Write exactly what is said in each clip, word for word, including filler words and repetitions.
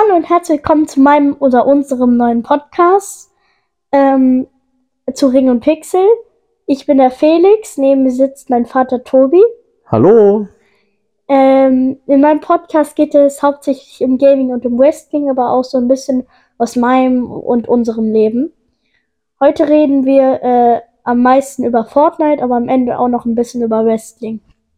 Hallo und herzlich willkommen zu meinem oder unserem neuen Podcast ähm, zu Ring und Pixel. Ich bin der Felix, neben mir sitzt mein Vater Tobi. Hallo. Ähm, in meinem Podcast geht es hauptsächlich um Gaming und um Wrestling, aber auch so ein bisschen aus meinem und unserem Leben. Heute reden wir äh, am meisten über Fortnite, aber am Ende auch noch ein bisschen über Wrestling.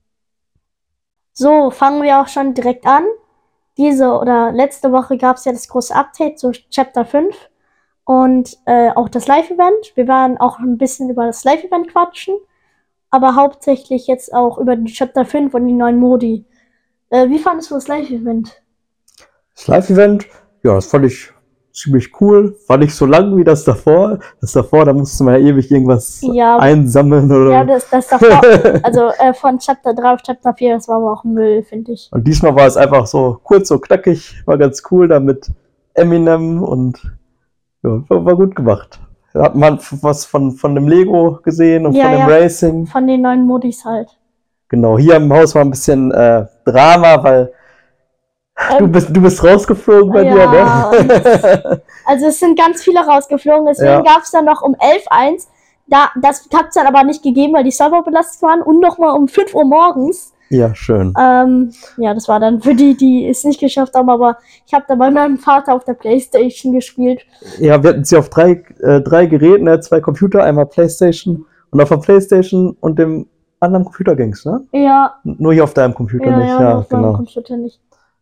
So, fangen wir auch schon direkt an. Diese oder letzte Woche gab es ja das große Update zu Chapter fünf und äh, auch das Live-Event. Wir werden auch ein bisschen über das Live-Event quatschen, aber hauptsächlich jetzt auch über die Chapter fünf und die neuen Modi. Äh, wie fandest du das Live-Event? Das Live-Event, ja, das fand ich ziemlich cool. War nicht so lang wie das davor. Das davor, da musste man ja ewig irgendwas Ja. einsammeln oder. Ja, das, das davor, also äh, von Chapter drei auf Chapter vier, das war aber auch Müll, finde ich. Und diesmal war es einfach so kurz, so knackig, war ganz cool, da mit Eminem und ja, war, war gut gemacht. Da hat man was von, von dem Lego gesehen und Ja, von dem ja. Racing. Von den neuen Modis halt. Genau, hier im Haus war ein bisschen äh, Drama, weil Ähm, du bist du bist rausgeflogen bei ja, dir, ne? Also es sind ganz viele rausgeflogen, deswegen Ja. gab es dann noch um elf Uhr eins. Da, das hat es dann aber nicht gegeben, weil die Server belastet waren und nochmal um fünf Uhr morgens. Ja, schön. Ähm, ja, das war dann für die, die es nicht geschafft haben, aber ich habe da bei meinem Vater auf der Playstation gespielt. Ja, wir hatten sie auf drei, äh, drei Geräten, ne? Zwei Computer, einmal Playstation und auf der Playstation und dem anderen Computer ging's, ne? Ja, Nur hier auf deinem Computer ja, nicht, ja, ja, auf meinem genau. Computer nicht.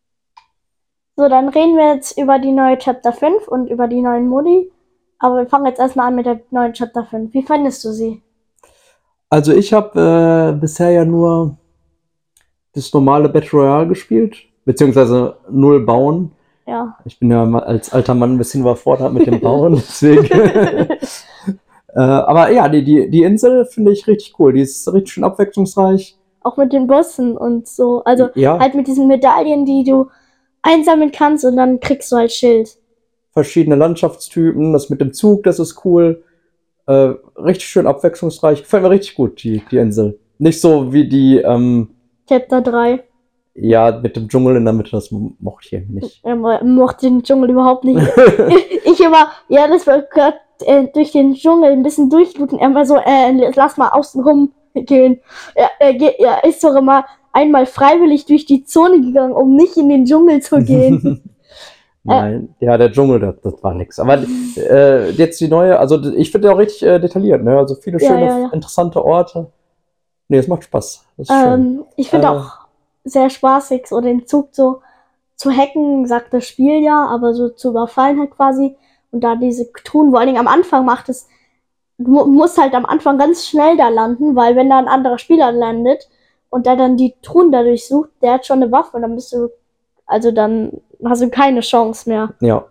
So, dann reden wir jetzt über die neue Chapter fünf und über die neuen Modi. Aber wir fangen jetzt erstmal an mit der neuen Chapter fünf. Wie fandest du sie? Also ich habe äh, bisher ja nur das normale Battle Royale gespielt, beziehungsweise null bauen. Ja. Ich bin ja mal als alter Mann ein bisschen überfordert mit dem Bauen, deswegen. äh, aber ja, die, die, die Insel finde ich richtig cool. Die ist richtig schön abwechslungsreich. Auch mit den Bossen und so. Also Ja. halt mit diesen Medaillen, die du einsammeln kannst und dann kriegst du halt Schild. Verschiedene Landschaftstypen, das mit dem Zug, das ist cool. Äh, richtig schön abwechslungsreich. Gefällt mir richtig gut, die, die Insel. Nicht so wie die, ähm, Chapter drei. ja, mit dem Dschungel in der Mitte, das mochte ich nicht. Er mochte den Dschungel überhaupt nicht. Ich immer, ja, das war gerade äh, durch den Dschungel ein bisschen durchlooten. Er war so, äh, lass mal außen rum gehen. Er, er, er ist doch immer einmal freiwillig durch die Zone gegangen, um nicht in den Dschungel zu gehen. Nein, äh, ja, der Dschungel, das, das war nix. Aber äh, jetzt die neue, also ich finde auch richtig äh, detailliert, ne? Also viele Ja, schöne, ja, ja. interessante Orte. Nee, es macht Spaß. Das ist Ähm, schön. ich finde Äh, auch sehr spaßig, so den Zug so zu hacken, sagt das Spiel ja, aber so zu überfallen halt quasi. Und da diese Truhen, vor allen Dingen am Anfang macht es, du mu- musst halt am Anfang ganz schnell da landen, weil wenn da ein anderer Spieler landet und der dann die Truhen dadurch sucht, der hat schon eine Waffe und dann bist du, also dann hast du keine Chance mehr. Ja.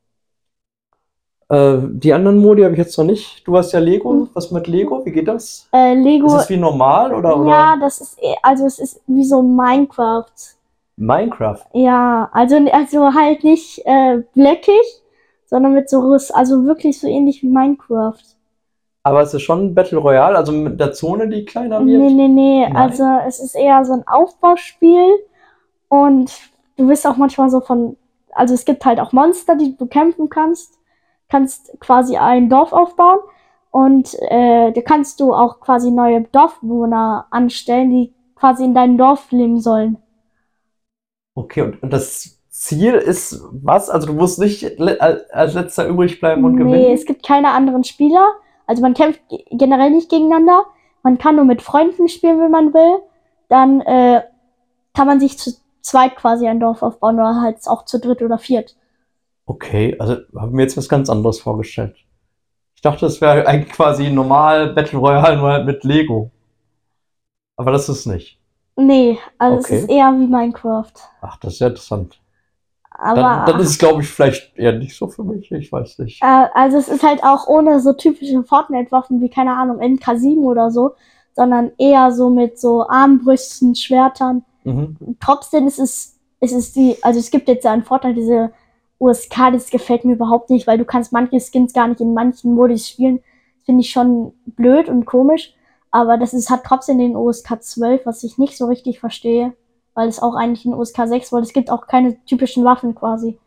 Äh, die anderen Modi habe ich jetzt noch nicht. Du hast ja Lego. Mhm. Was mit Lego? Wie geht das? Äh, Lego. Ist es wie normal oder? Ja, oder? das ist, eh- also es ist wie so Minecraft. Minecraft. Ja, also, also halt nicht äh, bleckig, sondern mit so Riss, also wirklich so ähnlich wie Minecraft. Aber es ist schon Battle Royale, also mit der Zone, die kleiner wird? Nee, nee, nee, Nein. also es ist eher so ein Aufbauspiel und du bist auch manchmal so von, also es gibt halt auch Monster, die du kämpfen kannst, kannst quasi ein Dorf aufbauen und äh, da kannst du auch quasi neue Dorfbewohner anstellen, die quasi in deinem Dorf leben sollen. Okay, und, und das Ziel ist was? Also du musst nicht le als letzter übrig bleiben und Nee, gewinnen? es gibt keine anderen Spieler. Also man kämpft ge- generell nicht gegeneinander. Man kann nur mit Freunden spielen, wenn man will. Dann äh, kann man sich zu zweit quasi ein Dorf aufbauen oder halt auch zu dritt oder viert. Okay, also habe mir jetzt was ganz anderes vorgestellt. Ich dachte, es wäre eigentlich quasi normal Battle Royale, nur halt mit Lego. Aber das ist nicht. Nee, also Okay. es ist eher wie Minecraft. Ach, das ist ja interessant. Aber Dann, dann ist es, glaube ich, vielleicht eher nicht so für mich. Ich weiß nicht. äh, also es ist halt auch ohne so typische Fortnite-Waffen wie, keine Ahnung, M K sieben oder so, sondern eher so mit so Armbrüsten, Schwertern. Mhm. Trotzdem ist es, ist es die, also es gibt jetzt ja einen Vorteil, diese U S K, das gefällt mir überhaupt nicht, weil du kannst manche Skins gar nicht in manchen Modis spielen. Das finde ich schon blöd und komisch, aber das ist, hat trotzdem den U S K zwölf, was ich nicht so richtig verstehe, weil es auch eigentlich ein U S K sechs, weil es gibt auch keine typischen Waffen quasi.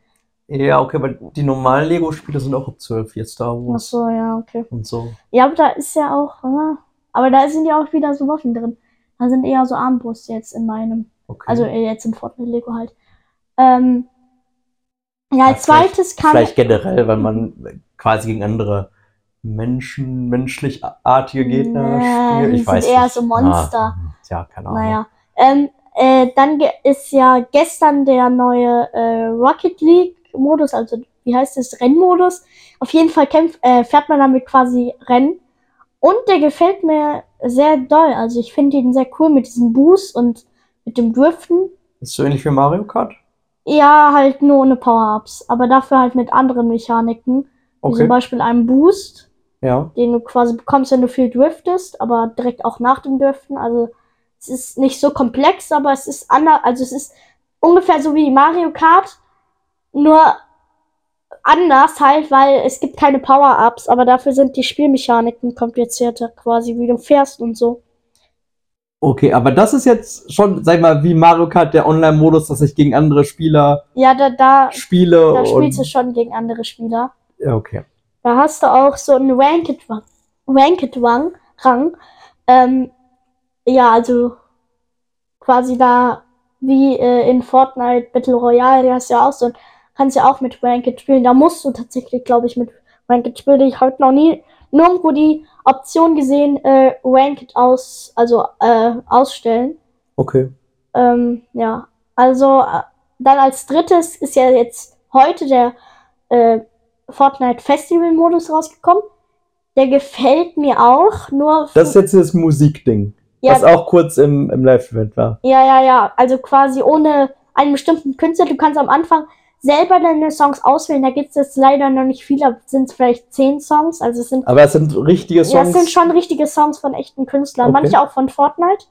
Ja, okay, aber die normalen Lego-Spiele sind auch ab zwölf, jetzt Star Ach Wars so, ja, okay. und so. Ja, aber da ist ja auch, äh, aber da sind ja auch wieder so Waffen drin. Da sind eher so Armbrüste jetzt in meinem, Okay. also äh, jetzt in Fortnite Lego halt. Ähm, ja, als Ja, vielleicht- zweites kann Vielleicht generell, weil man quasi gegen andere Menschen, menschlichartige Gegner Nee, spielt. die Ich weiß sind eher nicht. so Monster. Ah, ja, keine Ahnung. Naja. Ähm, äh, dann ge- ist ja gestern der neue äh, Rocket League Modus, also wie heißt das, Rennmodus. Auf jeden Fall kämpft, äh, fährt man damit quasi Rennen. Und der gefällt mir sehr doll. Also ich finde ihn sehr cool mit diesem Boost und mit dem Driften. Ist so ähnlich wie Mario Kart? Ja, halt nur ohne Power-Ups, aber dafür halt mit anderen Mechaniken. Wie Okay. zum Beispiel einem Boost, Ja. den du quasi bekommst, wenn du viel driftest, aber direkt auch nach dem Driften. Also es ist nicht so komplex, aber es ist anders, also es ist ungefähr so wie Mario Kart, nur anders halt, weil es gibt keine Power-Ups, aber dafür sind die Spielmechaniken komplizierter, quasi wie du fährst und so. Okay, aber das ist jetzt schon, sag ich mal, wie Mario Kart, der Online-Modus, dass ich gegen andere Spieler Ja, da, da, spiele. da spielst du und schon gegen andere Spieler. Ja, okay. Da hast du auch so einen Ranked Rang. Ranked Rang. Rang. Ähm, ja, also quasi da wie äh, in Fortnite Battle Royale, da hast du ja auch so, kannst ja auch mit Ranked spielen. Da musst du tatsächlich, glaube ich, mit Ranked spielen. Ich habe noch nie nirgendwo die Option gesehen, äh, Ranked aus, also äh, ausstellen. Okay. Ähm, ja, also äh, dann als drittes ist ja jetzt heute der äh, Fortnite Festival Modus rausgekommen. Der gefällt mir auch, nur Das ist jetzt das Musikding, ja, was auch kurz im, im Live-Event war. ja, ja, ja, also quasi ohne einen bestimmten Künstler. Du kannst am Anfang selber deine Songs auswählen. Da gibt es jetzt leider noch nicht viele, sind es vielleicht zehn Songs. Also es sind, Aber es sind richtige ja, Songs. es sind schon richtige Songs von echten Künstlern, Okay. manche auch von Fortnite.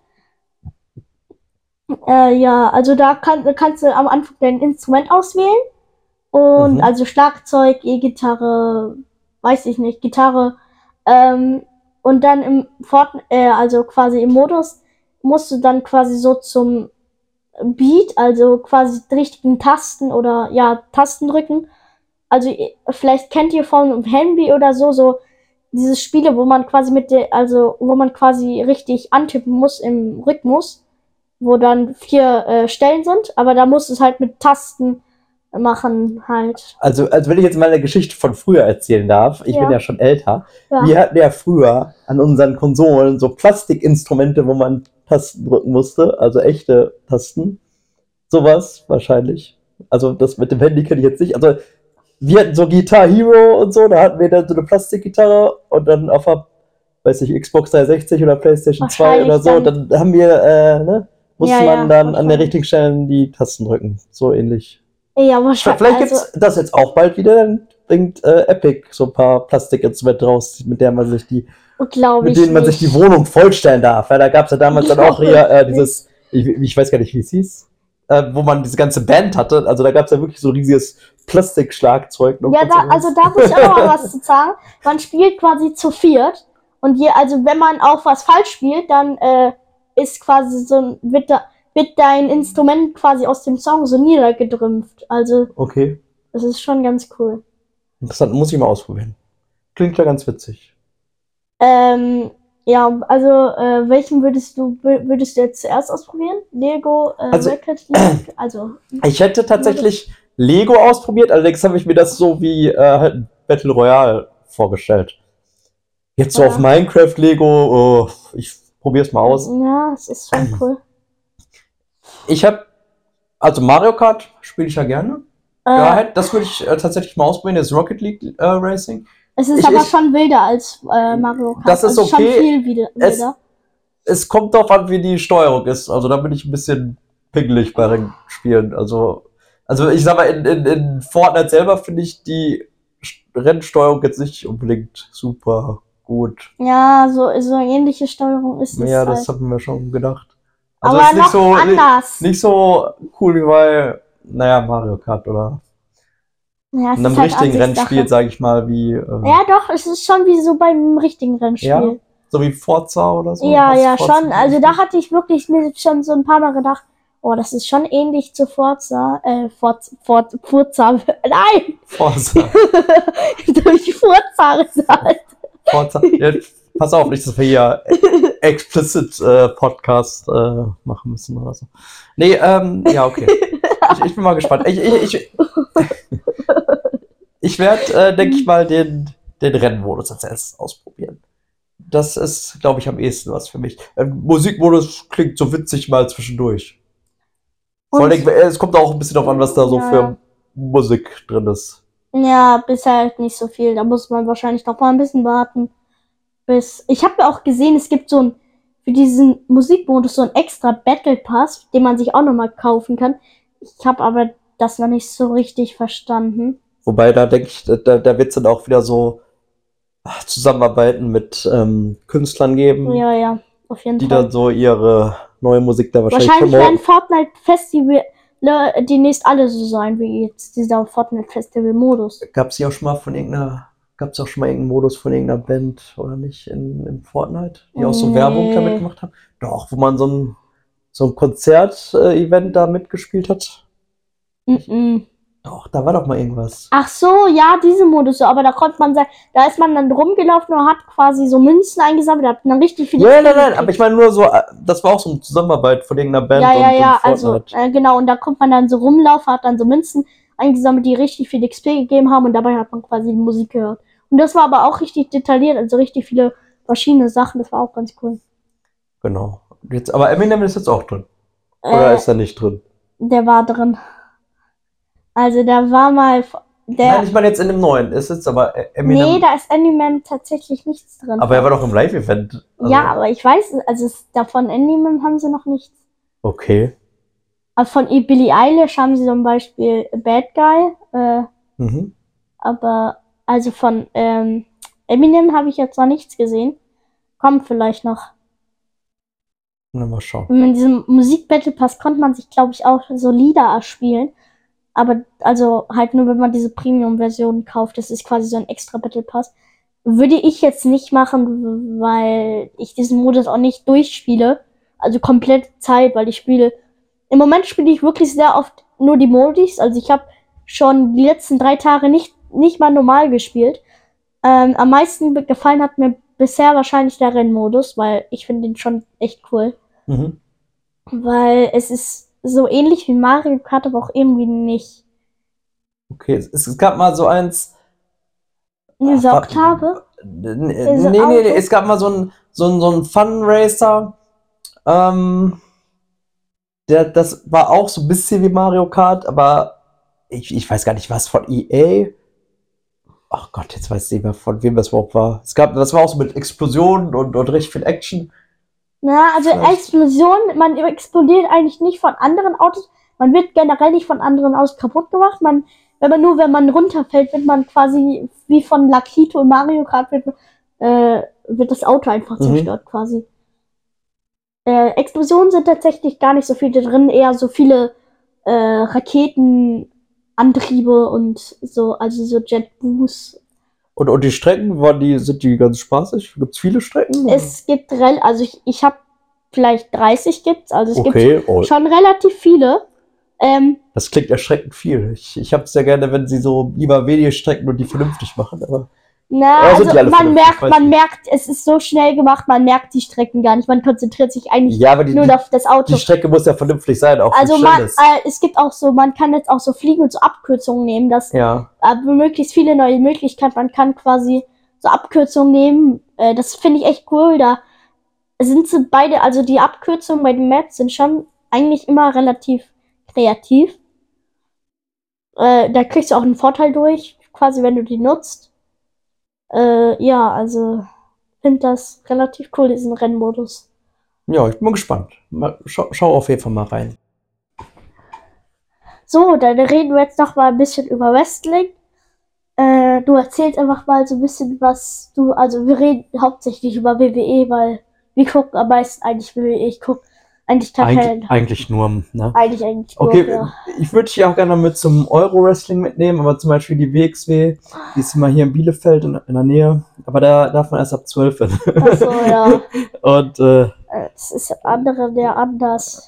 Äh, ja, also da kann, kannst du am Anfang dein Instrument auswählen. Und Mhm. also Schlagzeug, E-Gitarre, weiß ich nicht, Gitarre. Ähm, und dann im Fortnite, äh, also quasi im Modus, musst du dann quasi so zum Beat, also quasi die richtigen Tasten oder ja, Tasten drücken. Also ihr- vielleicht kennt ihr von Handy oder so, so diese Spiele, wo man quasi mit der, also wo man quasi richtig antippen muss im Rhythmus, wo dann vier äh, Stellen sind, aber da musst du es halt mit Tasten machen halt. Also, also wenn ich jetzt mal eine Geschichte von früher erzählen darf, ich Ja. bin ja schon älter. Ja. Wir hatten ja früher an unseren Konsolen so Plastikinstrumente, wo man Tasten drücken musste, also echte Tasten. Sowas wahrscheinlich. Also das mit dem Handy kenne ich jetzt nicht. Also wir hatten so Guitar Hero und so, da hatten wir dann so eine Plastikgitarre und dann auf der, weiß ich, Xbox dreihundertsechzig oder PlayStation zwei oder so, Wahrscheinlich dann haben wir, äh, ne, musste Ja, ja, man dann an der wahrscheinlich. richtigen Stelle die Tasten drücken. So ähnlich. Ja, wahrscheinlich. Vielleicht Also, gibt's das jetzt auch bald wieder, dann bringt äh, Epic so ein paar Plastikinstrumente raus, mit der man sich die, glaube mit ich denen man nicht. sich die Wohnung vollstellen darf. Ja, da gab's ja damals dann auch Glaube hier äh, ich dieses, ich, ich weiß gar nicht, wie es hieß, äh, wo man diese ganze Band hatte. Also da gab's ja wirklich so ein riesiges Plastikschlagzeug. noch Ja, ganz da, anders. also da muss ich auch noch mal was zu sagen. Man spielt quasi zu viert. Und je, also wenn man auch was falsch spielt, dann äh, ist quasi so ein, wird, da, wird dein Instrument quasi aus dem Song so niedergedrümpft. Also Okay, das ist schon ganz cool. interessant, muss ich mal ausprobieren. Klingt ja ganz witzig. Ähm, ja, also äh, welchen würdest du wür- würdest du jetzt zuerst ausprobieren? Lego, äh, Also- Rocket League, also Ich hätte tatsächlich Lego ausprobiert, allerdings habe ich mir das so wie äh, halt ein Battle Royale vorgestellt. Jetzt so Ja. auf Minecraft Lego, oh, ich probier's mal aus. ja, es ist schon cool. Ich habe, also Mario Kart spiele ich ja gerne. Äh, Ja, halt, das würde ich äh, tatsächlich mal ausprobieren, das Rocket League äh, Racing. Es ist Ich- aber ich- schon wilder als äh, Mario Kart. Das ist also okay. Schon viel wilder. Es- wilder. Es kommt darauf an, wie die Steuerung ist. Also da bin ich ein bisschen pingelig bei Rennspielen. Also, also ich sag mal, in, in, in Fortnite selber finde ich die St- Rennsteuerung jetzt nicht unbedingt super gut. Ja, so, so ähnliche Steuerung ist es. Ja, das halt. haben wir schon gedacht. Also aber ist nicht noch so, nicht, anders. nicht so cool wie bei, naja, Mario Kart oder ja, es in einem ist halt richtigen Ansichtssache. Renspiel, sage ich mal, wie äh, Ja, doch, es ist schon wie so beim richtigen Rennspiel. Ja? so wie Forza oder so. Ja, Hast du ja, Forza schon. Also da gespielt? hatte ich wirklich mir schon so ein paar Mal gedacht, Oh, das ist schon ähnlich zu Forza. Äh, Forza. Forza. Forza. Nein! Forza. Jetzt habe ich Forza gesagt. Forza. Ja, pass auf, nicht, dass wir hier explicit äh, Podcast äh, machen müssen oder so. Nee, ähm, ja, okay. Ich, ich bin mal gespannt. Ich, ich, ich, ich werde, äh, denke ich mal, den, den Rennmodus als erstes ausprobieren. Das ist, glaube ich, am ehesten was für mich. Ähm, Musikmodus klingt so witzig mal zwischendurch. Vor allem, es kommt auch ein bisschen darauf an, was da so Ja, für ja. Musik drin ist. Ja, bisher halt nicht so viel. Da muss man wahrscheinlich noch mal ein bisschen warten. Bis. Ich habe ja auch gesehen, es gibt so ein, für diesen Musikmodus so ein extra Battle Pass, den man sich auch noch mal kaufen kann. Ich habe aber das noch nicht so richtig verstanden. Wobei, da denke ich, da, da wird es dann auch wieder so ach, Zusammenarbeiten mit ähm, Künstlern geben, Ja, ja, auf jeden die Fall. dann so ihre neue Musik da wahrscheinlich, Wahrscheinlich werden promoten. Fortnite-Festival demnächst alle so sein, wie jetzt dieser Fortnite-Festival-Modus. Gab es hier auch schon mal von irgendeiner, gab es auch schon mal irgendeinen Modus von irgendeiner Band oder nicht in, in Fortnite, die auch so Nee. Werbung damit gemacht haben? Doch, wo man so ein, so ein Konzert-Event da mitgespielt hat. Mm-mm. Doch, da war doch mal irgendwas. Ach so, ja, diese Modus, so, aber da konnte man sagen, da ist man dann rumgelaufen und hat quasi so Münzen eingesammelt, hat dann richtig viele. Ja, nein, nein, aber ich meine nur so, äh, das war auch so eine Zusammenarbeit von irgendeiner Band Ja, ja, und, ja, und also, Fortnite. äh, genau, und da konnte man dann so rumlaufen, hat dann so Münzen eingesammelt, die richtig viel X P gegeben haben und dabei hat man quasi die Musik gehört. Und das war aber auch richtig detailliert, also richtig viele verschiedene Sachen, das war auch ganz cool. Genau. Jetzt, aber Eminem ist jetzt auch drin. Oder Äh, ist er nicht drin? Der war drin. Also, da war mal, der, Nein, ich meine jetzt in dem neuen. Ist jetzt aber Eminem. nee, da ist Eminem tatsächlich nichts drin. Aber er war doch im Live-Event. Also, Ja, aber ich weiß, also es, davon Eminem haben sie noch nichts. okay. Aber von Billie Eilish haben sie zum Beispiel Bad Guy, äh, Mhm. aber also von ähm, Eminem habe ich jetzt noch nichts gesehen. Kommt vielleicht noch. Na, mal schauen. In diesem Musik-Battle Pass konnte man sich, glaube ich, auch so Lieder erspielen. Aber also halt nur, wenn man diese Premium-Version kauft. Das ist quasi so ein extra Battle Pass. Würde ich jetzt nicht machen, weil ich diesen Modus auch nicht durchspiele. Also komplett Zeit, weil ich spiele. Im Moment spiele ich wirklich sehr oft nur die Modis. Also ich habe schon die letzten drei Tage nicht, nicht mal normal gespielt. Ähm, am meisten gefallen hat mir bisher wahrscheinlich der Rennmodus, weil ich finde den schon echt cool. Mhm. Weil es ist so ähnlich wie Mario Kart, aber auch irgendwie nicht. Okay, es, es gab mal so eins. Diese Ach, Oktave? Nee, nee, nee, nee, Auto? es gab mal so ein, so ein, so ein Fun-Racer. Ähm, der, das war auch so ein bisschen wie Mario Kart, aber ich, ich weiß gar nicht, was von E A. Ach Gott, jetzt weiß ich nicht mehr, von wem das überhaupt war. Es gab, das war auch so mit Explosionen und, und richtig viel Action. Na, also Vielleicht. Explosion, man explodiert eigentlich nicht von anderen Autos. Man wird generell nicht von anderen Autos kaputt gemacht. Man, wenn man nur, wenn man runterfällt, wird man quasi wie von Lakito in Mario Kart wird, äh, wird das Auto einfach Mhm. zerstört quasi. Äh, Explosionen sind tatsächlich gar nicht so viele drin, eher so viele äh, Raketenantriebe und so, also so Jetboost. Und, und die Strecken, waren die, sind die ganz spaßig? Gibt es viele Strecken? Es gibt, rel also ich, ich habe vielleicht dreißig gibt's, also es Okay, gibt oh, schon relativ viele. Ähm, das klingt erschreckend viel. Ich, ich habe es ja gerne, wenn sie so lieber wenige Strecken und die vernünftig machen, aber na, Ja, sind also die alle man vernünftig, merkt, weiß man ich. merkt, es ist so schnell gemacht, man merkt die Strecken gar nicht. Man konzentriert sich eigentlich ja, aber die, nur die, auf das Auto. die Strecke muss ja vernünftig sein, auch Also für man, Schnelles. äh, es gibt auch so, man kann jetzt auch so fliegen und so Abkürzungen nehmen, dass Ja, äh, möglichst viele neue Möglichkeiten. Man kann quasi so Abkürzungen nehmen. Äh, das finde ich echt cool. Da sind sie beide, also die Abkürzungen bei den Maps sind schon eigentlich immer relativ kreativ. Äh, da kriegst du auch einen Vorteil durch, quasi wenn du die nutzt. Äh, ja, also finde das relativ cool, diesen Rennmodus. ja, ich bin mal gespannt. Mal, schau, schau auf jeden Fall mal rein. So, dann reden wir jetzt noch mal ein bisschen über Wrestling. Äh, du erzählst einfach mal so ein bisschen, was du, also wir reden hauptsächlich über W W E, weil wir gucken am meisten eigentlich W W E. Ich gucke eigentlich gar keinen, Eigentlich, eigentlich nur, ne? eigentlich eigentlich nur, Okay, ja. ich würde dich auch gerne mit zum Euro-Wrestling mitnehmen, aber zum Beispiel die W X W, die ist immer hier in Bielefeld in, in der Nähe, aber da darf man erst ab zwölf hin. Ach so, ja. Und äh, Äh, Es ist andere, der anders.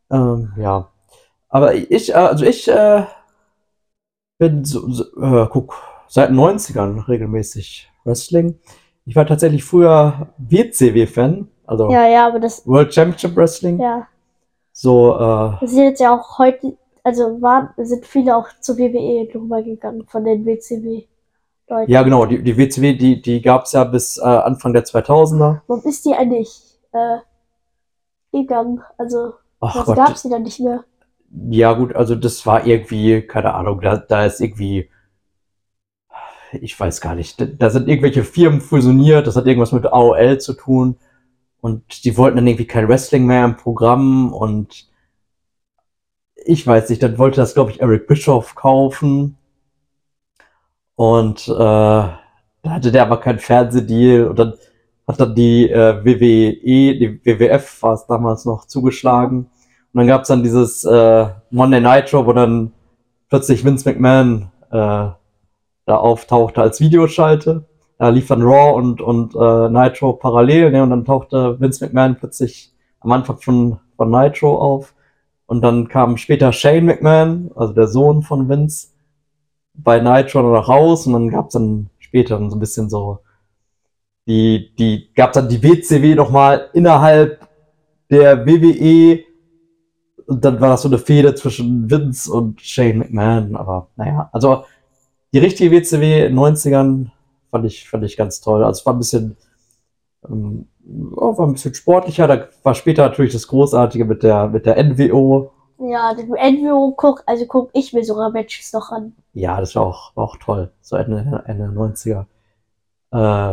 Ähm, ja. Aber ich, äh, also ich äh, bin so, so äh, guck, seit den neunzigern regelmäßig Wrestling. Ich war tatsächlich früher W C W-Fan, also Ja, ja, aber das, World Championship Wrestling. ja. So, äh, Das sind jetzt ja auch heute, also waren, sind viele auch zur W W E drüber gegangen von den W C W-Leuten. ja genau, die, die W C W, die, die gab es ja bis äh, Anfang der zweitausender. Warum ist die eigentlich äh, gegangen? Also, Ach was Gott, gab's die dann nicht mehr? ja gut, also das war irgendwie, keine Ahnung, da, da ist irgendwie, ich weiß gar nicht, da, da sind irgendwelche Firmen fusioniert, das hat irgendwas mit A O L zu tun und die wollten dann irgendwie kein Wrestling mehr im Programm und ich weiß nicht, dann wollte das, glaube ich, Eric Bischoff kaufen und äh, da hatte der aber keinen Fernsehdeal und dann hat dann die äh, W W E, die W W F war es damals noch, zugeschlagen. Und dann gab es dann dieses äh, Monday Nitro, wo dann plötzlich Vince McMahon äh, da auftauchte als Videoschalte. Da lief dann Raw und, und äh, Nitro parallel, ne? Und dann tauchte Vince McMahon plötzlich am Anfang von, von Nitro auf. Und dann kam später Shane McMahon, also der Sohn von Vince, bei Nitro noch raus. Und dann gab es dann später so ein bisschen so die, die gab dann die W C W nochmal innerhalb der W W E und dann war das so eine Fehde zwischen Vince und Shane McMahon, aber naja, also die richtige W C W in den neunzigern fand ich, fand ich ganz toll. Also es war ein bisschen, ähm, war ein bisschen sportlicher, da war später natürlich das Großartige mit der, mit der N W O. Ja, den N W O guck, also guck ich mir sogar Matches noch an. Ja, das war auch, war auch toll, so Ende, Ende neunziger. Äh,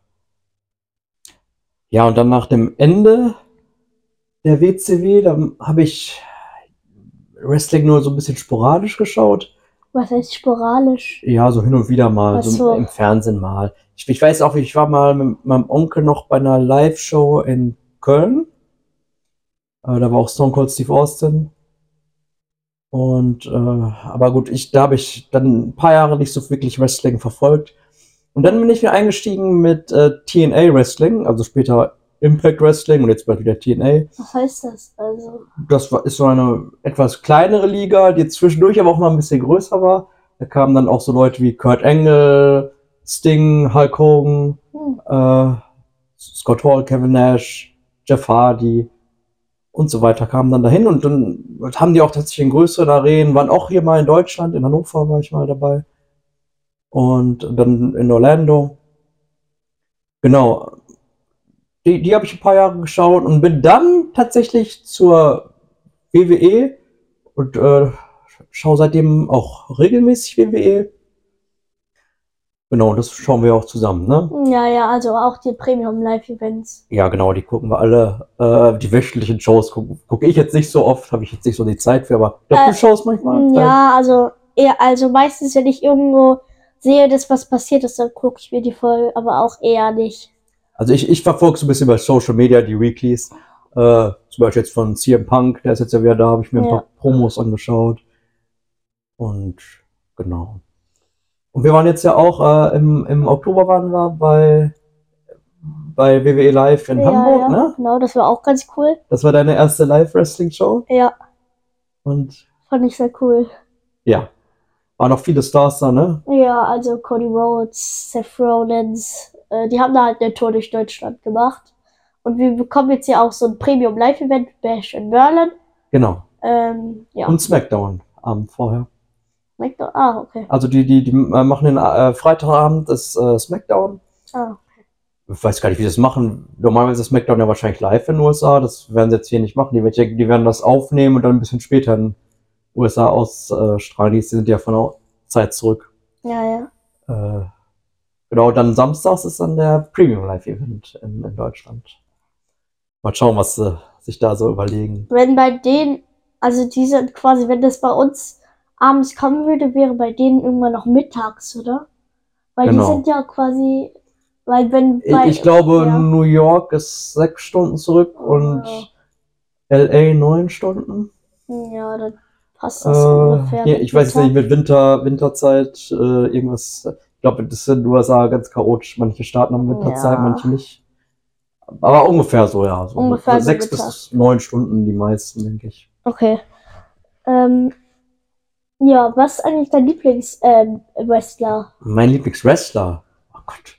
ja, und dann nach dem Ende der W C W, dann habe ich Wrestling nur so ein bisschen sporadisch geschaut. Was heißt sporadisch? Ja, so hin und wieder mal, Ach so so. im Fernsehen mal. Ich, ich weiß auch, ich war mal mit meinem Onkel noch bei einer Live-Show in Köln. Äh, da war auch Stone Cold Steve Austin. Und, äh, aber gut, ich, da habe ich dann ein paar Jahre nicht so wirklich Wrestling verfolgt. Und dann bin ich wieder eingestiegen mit äh, T N A Wrestling, also später Impact Wrestling und jetzt bald wieder T N A. Was heißt das? Also, Das war, ist so eine etwas kleinere Liga, die zwischendurch aber auch mal ein bisschen größer war. Da kamen dann auch so Leute wie Kurt Angle, Sting, Hulk Hogan, hm. äh, Scott Hall, Kevin Nash, Jeff Hardy und so weiter kamen dann dahin und dann haben die auch tatsächlich in größeren Arenen, waren auch hier mal in Deutschland, in Hannover war ich mal dabei und dann in Orlando. Genau, die, die habe ich ein paar Jahre geschaut und bin dann tatsächlich zur W W E und äh, schaue seitdem auch regelmäßig W W E. Genau, das schauen wir auch zusammen, ne? Ja, ja, also auch die Premium Live Events. Ja, genau, die gucken wir alle. Äh, die wöchentlichen Shows gucke guck ich jetzt nicht so oft, habe ich jetzt nicht so die Zeit für, aber doch, Äh, du schaust manchmal. Ja, also eher, also meistens, wenn ich irgendwo sehe, dass was passiert ist, dann gucke ich mir die voll, aber auch eher nicht. Also ich, ich verfolge so ein bisschen bei Social Media die Weeklies. Äh, zum Beispiel jetzt von C M Punk, der ist jetzt ja wieder da, habe ich mir ein Ja. paar Promos angeschaut. Und genau. Und wir waren jetzt ja auch äh, im, im Oktober waren wir bei, bei W W E Live in Ja, Hamburg, ja, ne? genau, das war auch ganz cool. Das war deine erste Live-Wrestling-Show. Ja, Und fand ich sehr cool. ja, waren noch viele Stars da, ne? Ja, also Cody Rhodes, Seth Rollins, äh, die haben da halt eine Tour durch Deutschland gemacht. Und wir bekommen jetzt ja auch so ein Premium Live-Event, Bash in Berlin. Genau. Ähm, ja. Und SmackDown Abend vorher. SmackDown? Ah, okay. Also die, die, die äh, machen den äh, Freitagabend ist äh, SmackDown. Ah. Ich weiß gar nicht, wie sie das machen. Normalerweise ist SmackDown ja wahrscheinlich live in den U S A. Das werden sie jetzt hier nicht machen. Die, werden- die werden das aufnehmen und dann ein bisschen später in den U S A ausstrahlen. Die sind ja von der Zeit zurück. Ja, ja. Äh, genau, dann samstags ist dann der Premium Live Event in, in Deutschland. Mal schauen, was sie sich da so überlegen. Wenn bei denen, also die sind quasi, wenn das bei uns abends kommen würde, wäre bei denen irgendwann noch mittags, oder? Weil Genau. die sind ja quasi, weil wenn Ich, bei, ich glaube, ja. New York ist sechs Stunden zurück und L A neun Stunden. Ja, dann passt das Äh, ungefähr. ja, mit ich weiß jetzt Mittag. nicht, mit Winter, Winterzeit, äh, irgendwas. Ich glaube, das ist in den U S A ganz chaotisch. Manche Staaten haben Winterzeit, Ja. manche nicht. Aber ungefähr so, ja. So Ungefähr so sechs Mittag. bis neun Stunden die meisten, denke ich. Okay. Ähm, ja, was ist eigentlich dein Lieblings-Wrestler? Mein Lieblingswrestler? Oh Gott.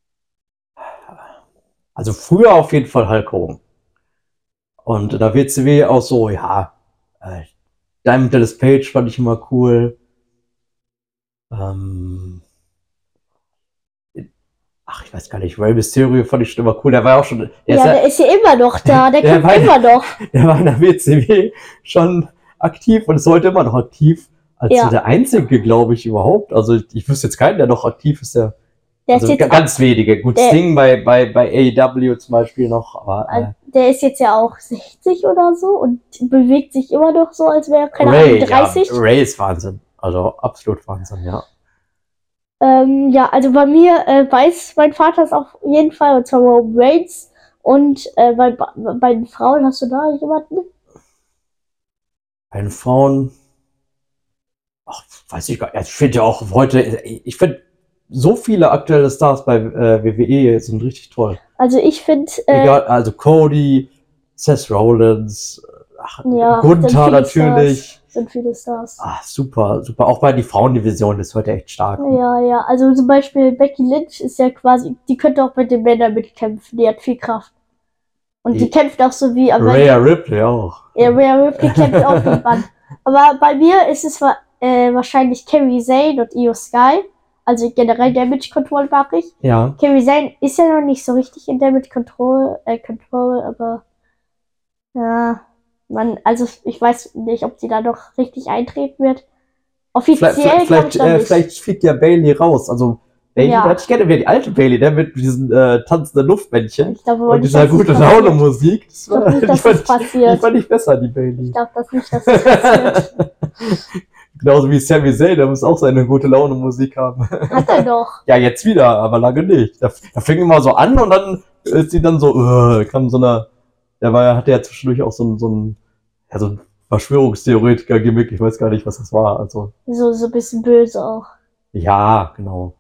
Also früher auf jeden Fall Hulk Hogan. Und in der W C W auch so, ja, äh, Diamond Dallas Page fand ich immer cool. Ähm, ach, ich weiß gar nicht, Rey Mysterio fand ich schon immer cool. Der war auch schon, der Ja, ist ja, der ist ja immer noch da, der, Der kämpft war- immer noch. der war in der W C W schon aktiv und ist heute immer noch aktiv. Als Ja. so der einzige, glaube ich, überhaupt. Also ich, ich wüsste jetzt keinen, der noch aktiv ist. Der, Der also ist jetzt ga- ganz wenige. Gut, der- Sting bei, bei, bei A E W zum Beispiel noch, aber auch, äh, der ist jetzt ja auch sechzig oder so und bewegt sich immer noch so, als wäre er, keine Ray, Ahnung, dreißig. ja, Ray ist Wahnsinn. Also absolut Wahnsinn, ja. Ähm, ja, also bei mir äh, weiß mein Vater es auf jeden Fall, und zwar Roman Reigns. Und äh, bei, bei den Frauen hast du da jemanden? Bei den Frauen, ach, weiß ich gar nicht. Ich finde ja auch heute, ich finde so viele aktuelle Stars bei äh, W W E sind richtig toll. Also ich finde, äh, Egal, also Cody, Seth Rollins, ach, ja, Gunther sind viele natürlich. Stars, sind viele Stars. Ah, super, super. Auch bei die Frauendivision ist heute echt stark. Ja, ja, also zum Beispiel Becky Lynch ist ja quasi, die könnte auch mit den Männern mitkämpfen, die hat viel Kraft. Und die Die- kämpft auch so wie, aber Rhea Ripley auch. ja, Rhea Ripley kämpft auch wie ein Mann. Aber bei mir ist es wa- äh, wahrscheinlich Kairi Sane und Io Sky. Also generell Damage Control mag ich. Ja. Kairi Sane ist ja noch nicht so richtig in Damage Control, äh, Control, aber ja, man, also ich weiß nicht, ob sie da noch richtig eintreten wird. Offiziell Vielleicht, glaube ich vielleicht, noch äh, nicht. vielleicht fliegt ja Bailey raus. Also Bailey, Ja. da hätte ich gerne wieder die alte Bailey, der mit diesen äh, tanzenden Luftmännchen Ich glaube aber und nicht, dieser dass gute das passiert. Laune Musik. Das Ich glaube war, nicht, die, dass das fand, die passiert. fand ich besser, die Bailey. Ich glaube das nicht, dass das passiert. Genauso wie Sami Zayn, der muss auch seine gute Laune Musik haben. Hat er doch. Ja, jetzt wieder, aber lange nicht. Da, da fing immer so an und dann ist sie dann so, uh, kam so eine, der war ja, hatte ja zwischendurch auch so ein, so ein, ja, so ein Verschwörungstheoretiker-Gimmick, ich weiß gar nicht, was das war, also. So, so ein bisschen böse auch. Ja, genau.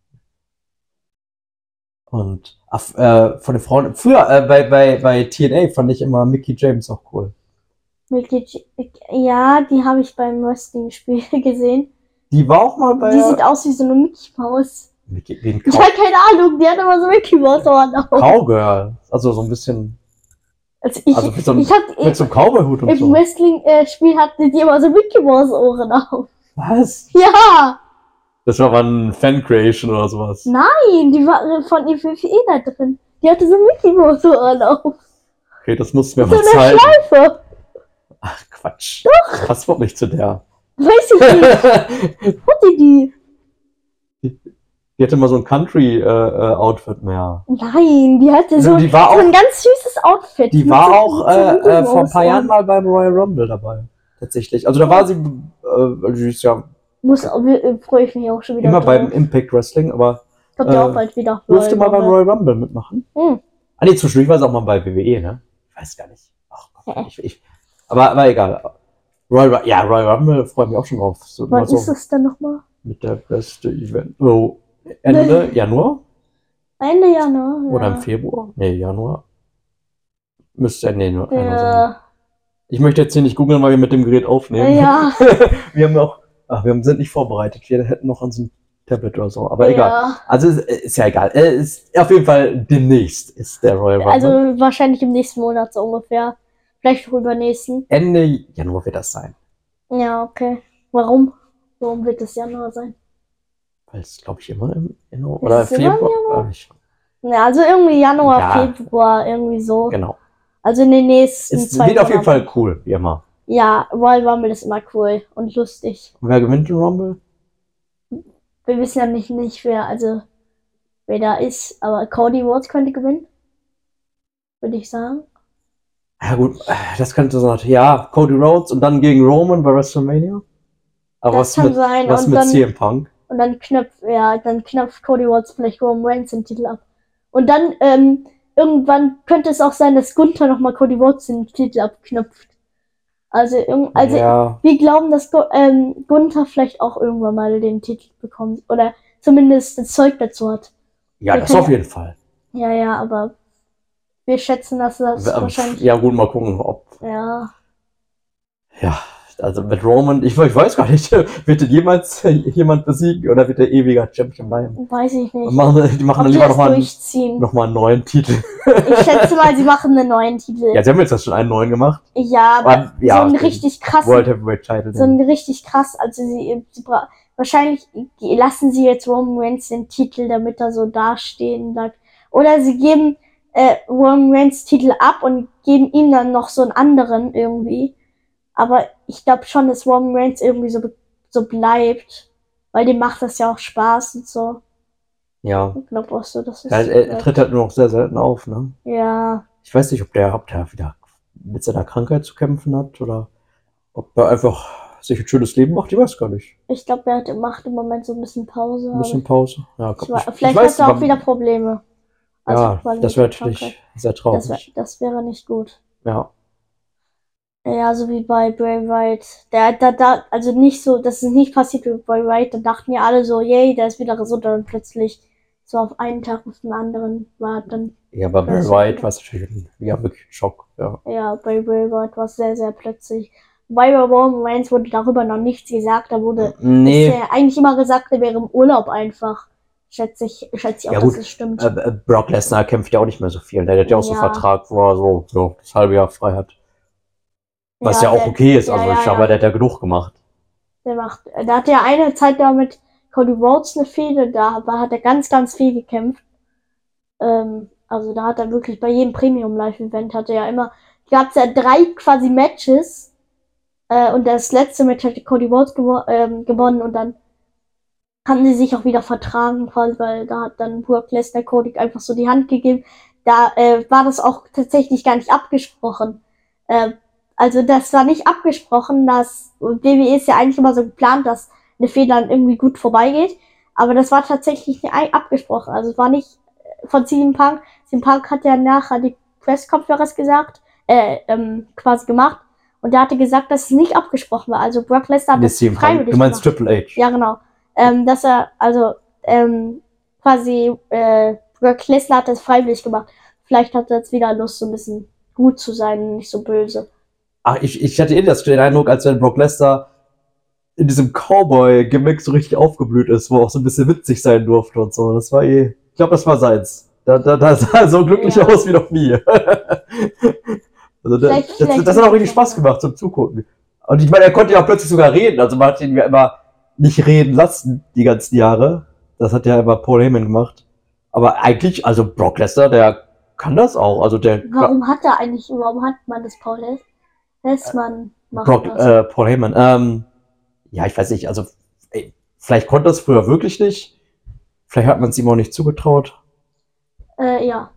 Und ach, äh, von den Frauen, früher äh, bei, bei, bei T N A fand ich immer Mickie James auch cool. Mickey J- Ja, die habe ich beim Wrestling-Spiel gesehen. Die war auch mal bei Die sieht aus wie so eine Mickey Maus. Mickey, wie ein Ich Cow habe keine Ahnung, die hat immer so Mickey Maus Ohren auf. Cowgirl. Also so ein bisschen, Also ich, also mit so einem, ich hab, mit so einem Cowboy-Hut und im so. Wrestling-Spiel hatte die immer so Mickey Maus Ohren auf. Was? Ja! Das war mal ein Fan-Creation oder sowas. Nein, die war von I W E da drin. Die hatte so Mickey Maus Ohren auf. Okay, das musst du mir So mal eine zeigen. Schleife. Ach, Quatsch. Doch. Passt doch nicht zu der. Weiß ich nicht. Hatte die? Die hatte mal so ein Country-Outfit mehr. Nein, die hatte so, Also die war so auch- ein ganz süßes Outfit. Die mit war so- auch mit so äh, Mickey äh, vor ein Maus paar Jahren Ohren. mal beim Royal Rumble dabei. Tatsächlich. Also da war sie, äh, also sie ist ja Muss, äh, freue ich mich auch schon wieder immer drauf. beim Impact Wrestling, aber Kommt ja äh, auch bald wieder. dürfte mal beim Rumble. Royal Rumble mitmachen. Hm. Ah nee, zwischendurch war sie auch mal bei W W E, ne? Ich weiß gar nicht. Ach Gott, Hä? ich, ich, aber, aber egal. Royal, Ru- ja, Royal Rumble freue ich mich auch schon drauf. So, Wann mal so ist es denn nochmal? mit der beste Event. Oh, Ende Januar? Ende Januar. Ja. Oder im Februar? Nee, Januar. Müsste Ende Januar sein. Ja. Ich möchte jetzt hier nicht googeln, weil wir mit dem Gerät aufnehmen. Ja. Wir haben auch, ach, wir sind nicht vorbereitet. Wir hätten noch an so ein Tablet oder so. Aber egal. Ja. Also ist, ist ja egal. Äh, Ist auf jeden Fall demnächst ist der Royal Rumble. Also wahrscheinlich im nächsten Monat so ungefähr. Vielleicht auch übernächsten. Ende Januar wird das sein. Ja, okay. Warum? Warum wird es Januar sein? Weil es, glaube ich, immer im Januar oder es immer im Februar. Äh, ich, Ja, also irgendwie Januar, Ja. Februar, irgendwie so. genau. Also in den nächsten Es zwei wird auf jeden Monaten. Fall cool, wie immer. Ja, Royal Rumble ist immer cool und lustig. Und wer gewinnt den Rumble? Wir wissen ja nicht, nicht wer, also wer da ist, aber Cody Rhodes könnte gewinnen. Würde ich sagen. Ja gut, äh, das könnte so, ja, Cody Rhodes und dann gegen Roman bei WrestleMania. Aber Das was kann mit, sein. was Und mit dann, C M Punk? und dann knöpft, ja, dann knöpft Cody Rhodes vielleicht Roman Reigns den Titel ab. Und dann, ähm, irgendwann könnte es auch sein, dass Gunther nochmal Cody Rhodes den Titel abknöpft. Also, irgend- also ja, wir glauben, dass Gu- ähm, Gunther vielleicht auch irgendwann mal den Titel bekommt. Oder zumindest das Zeug dazu hat. ja, wir das können auf jeden Fall. Ja, ja, aber wir schätzen, dass das Ähm, wahrscheinlich, Ja gut, mal gucken, ob ja. Ja, also mit Roman, ich, ich weiß gar nicht, wird den jemals jemand besiegen oder wird der ewiger Champion bleiben? Weiß ich nicht. Machen, die machen Ob dann die lieber das nochmal durchziehen. noch mal einen neuen Titel. Ich schätze mal, sie machen einen neuen Titel. Ja, sie haben jetzt schon einen neuen gemacht. Ja, aber Aber, ja, so einen den richtig krassen. World Heavyweight Title. So einen richtig krass. Also sie, sie bra- wahrscheinlich lassen sie jetzt Roman Reigns den Titel, damit er so dastehen bleibt. Oder sie geben äh, Roman Reigns Titel ab und geben ihm dann noch so einen anderen irgendwie. Aber ich glaube schon, dass Roman Reigns irgendwie so, so bleibt. Weil dem macht das ja auch Spaß und so. Ja. Ich glaube auch so, dass es Ja, er, er tritt halt nur noch sehr selten auf, ne? Ja. Ich weiß nicht, ob der, ob der wieder mit seiner Krankheit zu kämpfen hat oder ob er einfach sich ein schönes Leben macht, ich weiß gar nicht. Ich glaube, er hat, macht im Moment so ein bisschen Pause. Ein bisschen Pause. Ja, Ich, ich, wa- vielleicht ich weiß, hat er auch aber- wieder Probleme. Also Ja, quasi das mit wäre der natürlich Krankheit. sehr Das, wär, traurig. das wäre nicht gut. Ja. Ja, so wie bei Bray Wyatt. Der, da, da, also nicht so, das ist nicht passiert wie bei Bray Wyatt. Da dachten ja alle so, yay, der ist wieder gesund. Und plötzlich so auf einen Tag auf den anderen war dann, Ja, aber Bray Plötzlich Wyatt wieder. war es natürlich ein, ja, wirklich ein Schock. Ja. ja, bei Bray Wyatt war es sehr, sehr plötzlich. Bei Roman Reigns wurde darüber noch nichts gesagt. Da wurde Nee, bisher eigentlich immer gesagt, er wäre im Urlaub einfach. Schätze ich, schätze ich auch, Ja, dass gut. es stimmt. äh, äh, Brock Lesnar kämpft ja auch nicht mehr so viel. Der hat ja auch so einen Ja. Vertrag, wo er so, so das halbe Jahr frei hat. Was ja, auch der- okay ist. ja, Also ja, ich glaube, ja. der hat ja genug gemacht. Der macht, da hat er eine Zeit da mit Cody Rhodes eine Fehde, da war, hat er ganz, ganz viel gekämpft. Ähm, also da hat er wirklich bei jedem Premium Live Event hatte er ja immer, gab es ja drei quasi Matches, äh, und das letzte Match hatte Cody Rhodes gewo ähm, gewonnen und dann haben sie sich auch wieder vertragen, quasi, weil da hat dann Brock Lesnar Cody einfach so die Hand gegeben. Da äh, war das auch tatsächlich gar nicht abgesprochen. Äh, also das war nicht abgesprochen, dass W W E ist ja eigentlich immer so geplant, dass eine Fehde dann irgendwie gut vorbeigeht. Aber das war tatsächlich nicht ein- abgesprochen. Also es war nicht von C M Punk. C M Punk hat ja nachher die Pressekonferenz gesagt, äh, ähm, quasi gemacht. Und der hatte gesagt, dass es nicht abgesprochen war. Also Brock Lesnar hat Nee, das C M Punk. freiwillig Du meinst gemacht. Triple H. Ja, genau. Ähm, dass er, also, ähm, quasi, äh, Brock Lesnar hat das freiwillig gemacht. Vielleicht hat er jetzt wieder Lust, so ein bisschen gut zu sein und nicht so böse. Ach, ich, ich hatte eh das, den Eindruck, als wenn Brock Lesnar in diesem Cowboy-Gimmick so richtig aufgeblüht ist, wo er auch so ein bisschen witzig sein durfte und so. Das war eh, ich glaube, das war seins. Da, da, da sah er so glücklich Ja. aus wie noch nie. Also da, Vielleicht- das, vielleicht das hat auch ist richtig es Spaß auch- gemacht zum Zugucken. Und ich meine, er konnte ja auch plötzlich sogar reden. Also man hat ihn ja immer nicht reden lassen die ganzen Jahre. Das hat ja immer Paul Heyman gemacht. Aber eigentlich, also Brock Lesnar, der kann das auch. Also der Warum hat er eigentlich, warum hat man das Paul Hessmann macht Brock, das? äh, Paul Heyman. Ähm, ja, ich weiß nicht, also ey, vielleicht konnte er es früher wirklich nicht. Vielleicht hat man es ihm auch nicht zugetraut. Äh, ja.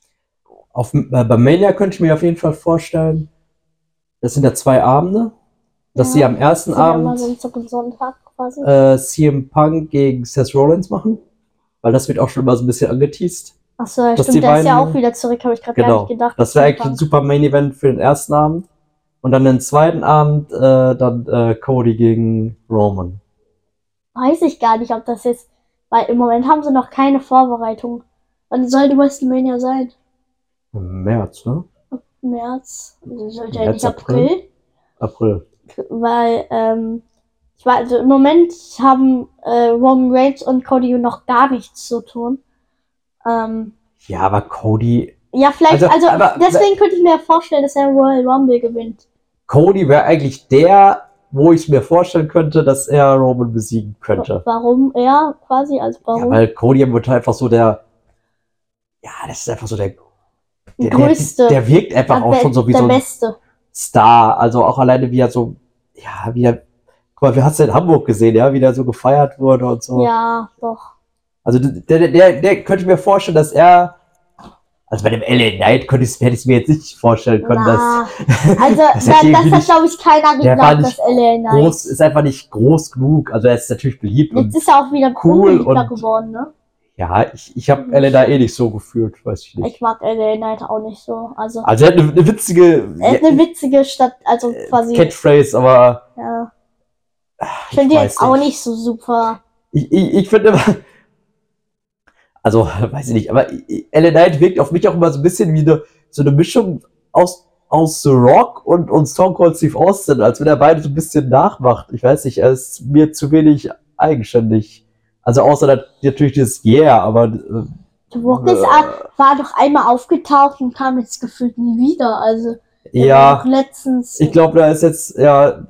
Auf, äh, bei Mania könnte ich mir auf jeden Fall vorstellen, das sind ja zwei Abende, dass Ja, sie am ersten Sind ja immer Abend Samstag und Sonntag quasi. äh, C M Punk gegen Seth Rollins machen. Weil das wird auch schon mal so ein bisschen angeteased. Achso, ja, dass stimmt, die der ist ja beiden- auch wieder zurück, habe ich gerade gar Genau. nicht gedacht. Das wäre eigentlich ein super Main Event für den ersten Abend. Und dann den zweiten Abend äh, dann äh, Cody gegen Roman. Weiß ich gar nicht, ob das jetzt, weil im Moment haben sie noch keine Vorbereitung. Wann soll die WrestleMania sein? Im März, ne? März? Also sollte ja März, nicht April? April. Weil, ähm, ich weiß, also im Moment haben äh, Roman Reigns und Cody noch gar nichts zu tun. Ähm, Ja, aber Cody. ja, vielleicht, Also, also, aber- deswegen könnte ich mir vorstellen, dass er Royal Rumble gewinnt. Cody wäre eigentlich der, wo ich mir vorstellen könnte, dass er Roman besiegen könnte. Warum er quasi, also warum? Ja, weil Cody wird einfach so der. Ja, das ist einfach so der. Der, Größte. der, der wirkt einfach der auch Be- schon so wie der so ein Beste. Star. Also auch alleine wie er so. Ja, wie er. Guck mal, wir hast du in Hamburg gesehen, ja, wie der so gefeiert wurde und so. Ja, doch. Also der, der, der, der könnte ich mir vorstellen, dass er. Also bei dem L A Knight könnte ich, hätte ich mir jetzt nicht vorstellen können, dass. Na, also, Das da, hat das irgendwie hat, nicht- glaube ich, keiner Der war geglaubt, nicht dass L A Knight. Groß, ist einfach nicht groß genug. Also er ist natürlich beliebt Jetzt und ist er auch wieder cool unbeliebter und- geworden, ne? ja, ich, ich habe L A Knight eh nicht so gefühlt, weiß ich nicht. Ich mag L A Knight auch nicht so. Also, Also er hat eine, eine witzige er ist eine witzige Stadt, also quasi, Catchphrase, aber ja. ich, Ich finde die weiß jetzt auch nicht so super. Ich, ich, ich finde immer, also weiß ich nicht, aber L A Knight wirkt auf mich auch immer so ein bisschen wie eine, so eine Mischung aus aus The Rock und, und Stone Cold Steve Austin, als wenn er beide so ein bisschen nachmacht. Ich weiß nicht, er ist mir zu wenig eigenständig. Also außer natürlich dieses Yeah, aber äh, The Rock ist, war doch einmal aufgetaucht und kam jetzt gefühlt nie wieder. Also ja, letztens. Ich glaube, da ist jetzt ja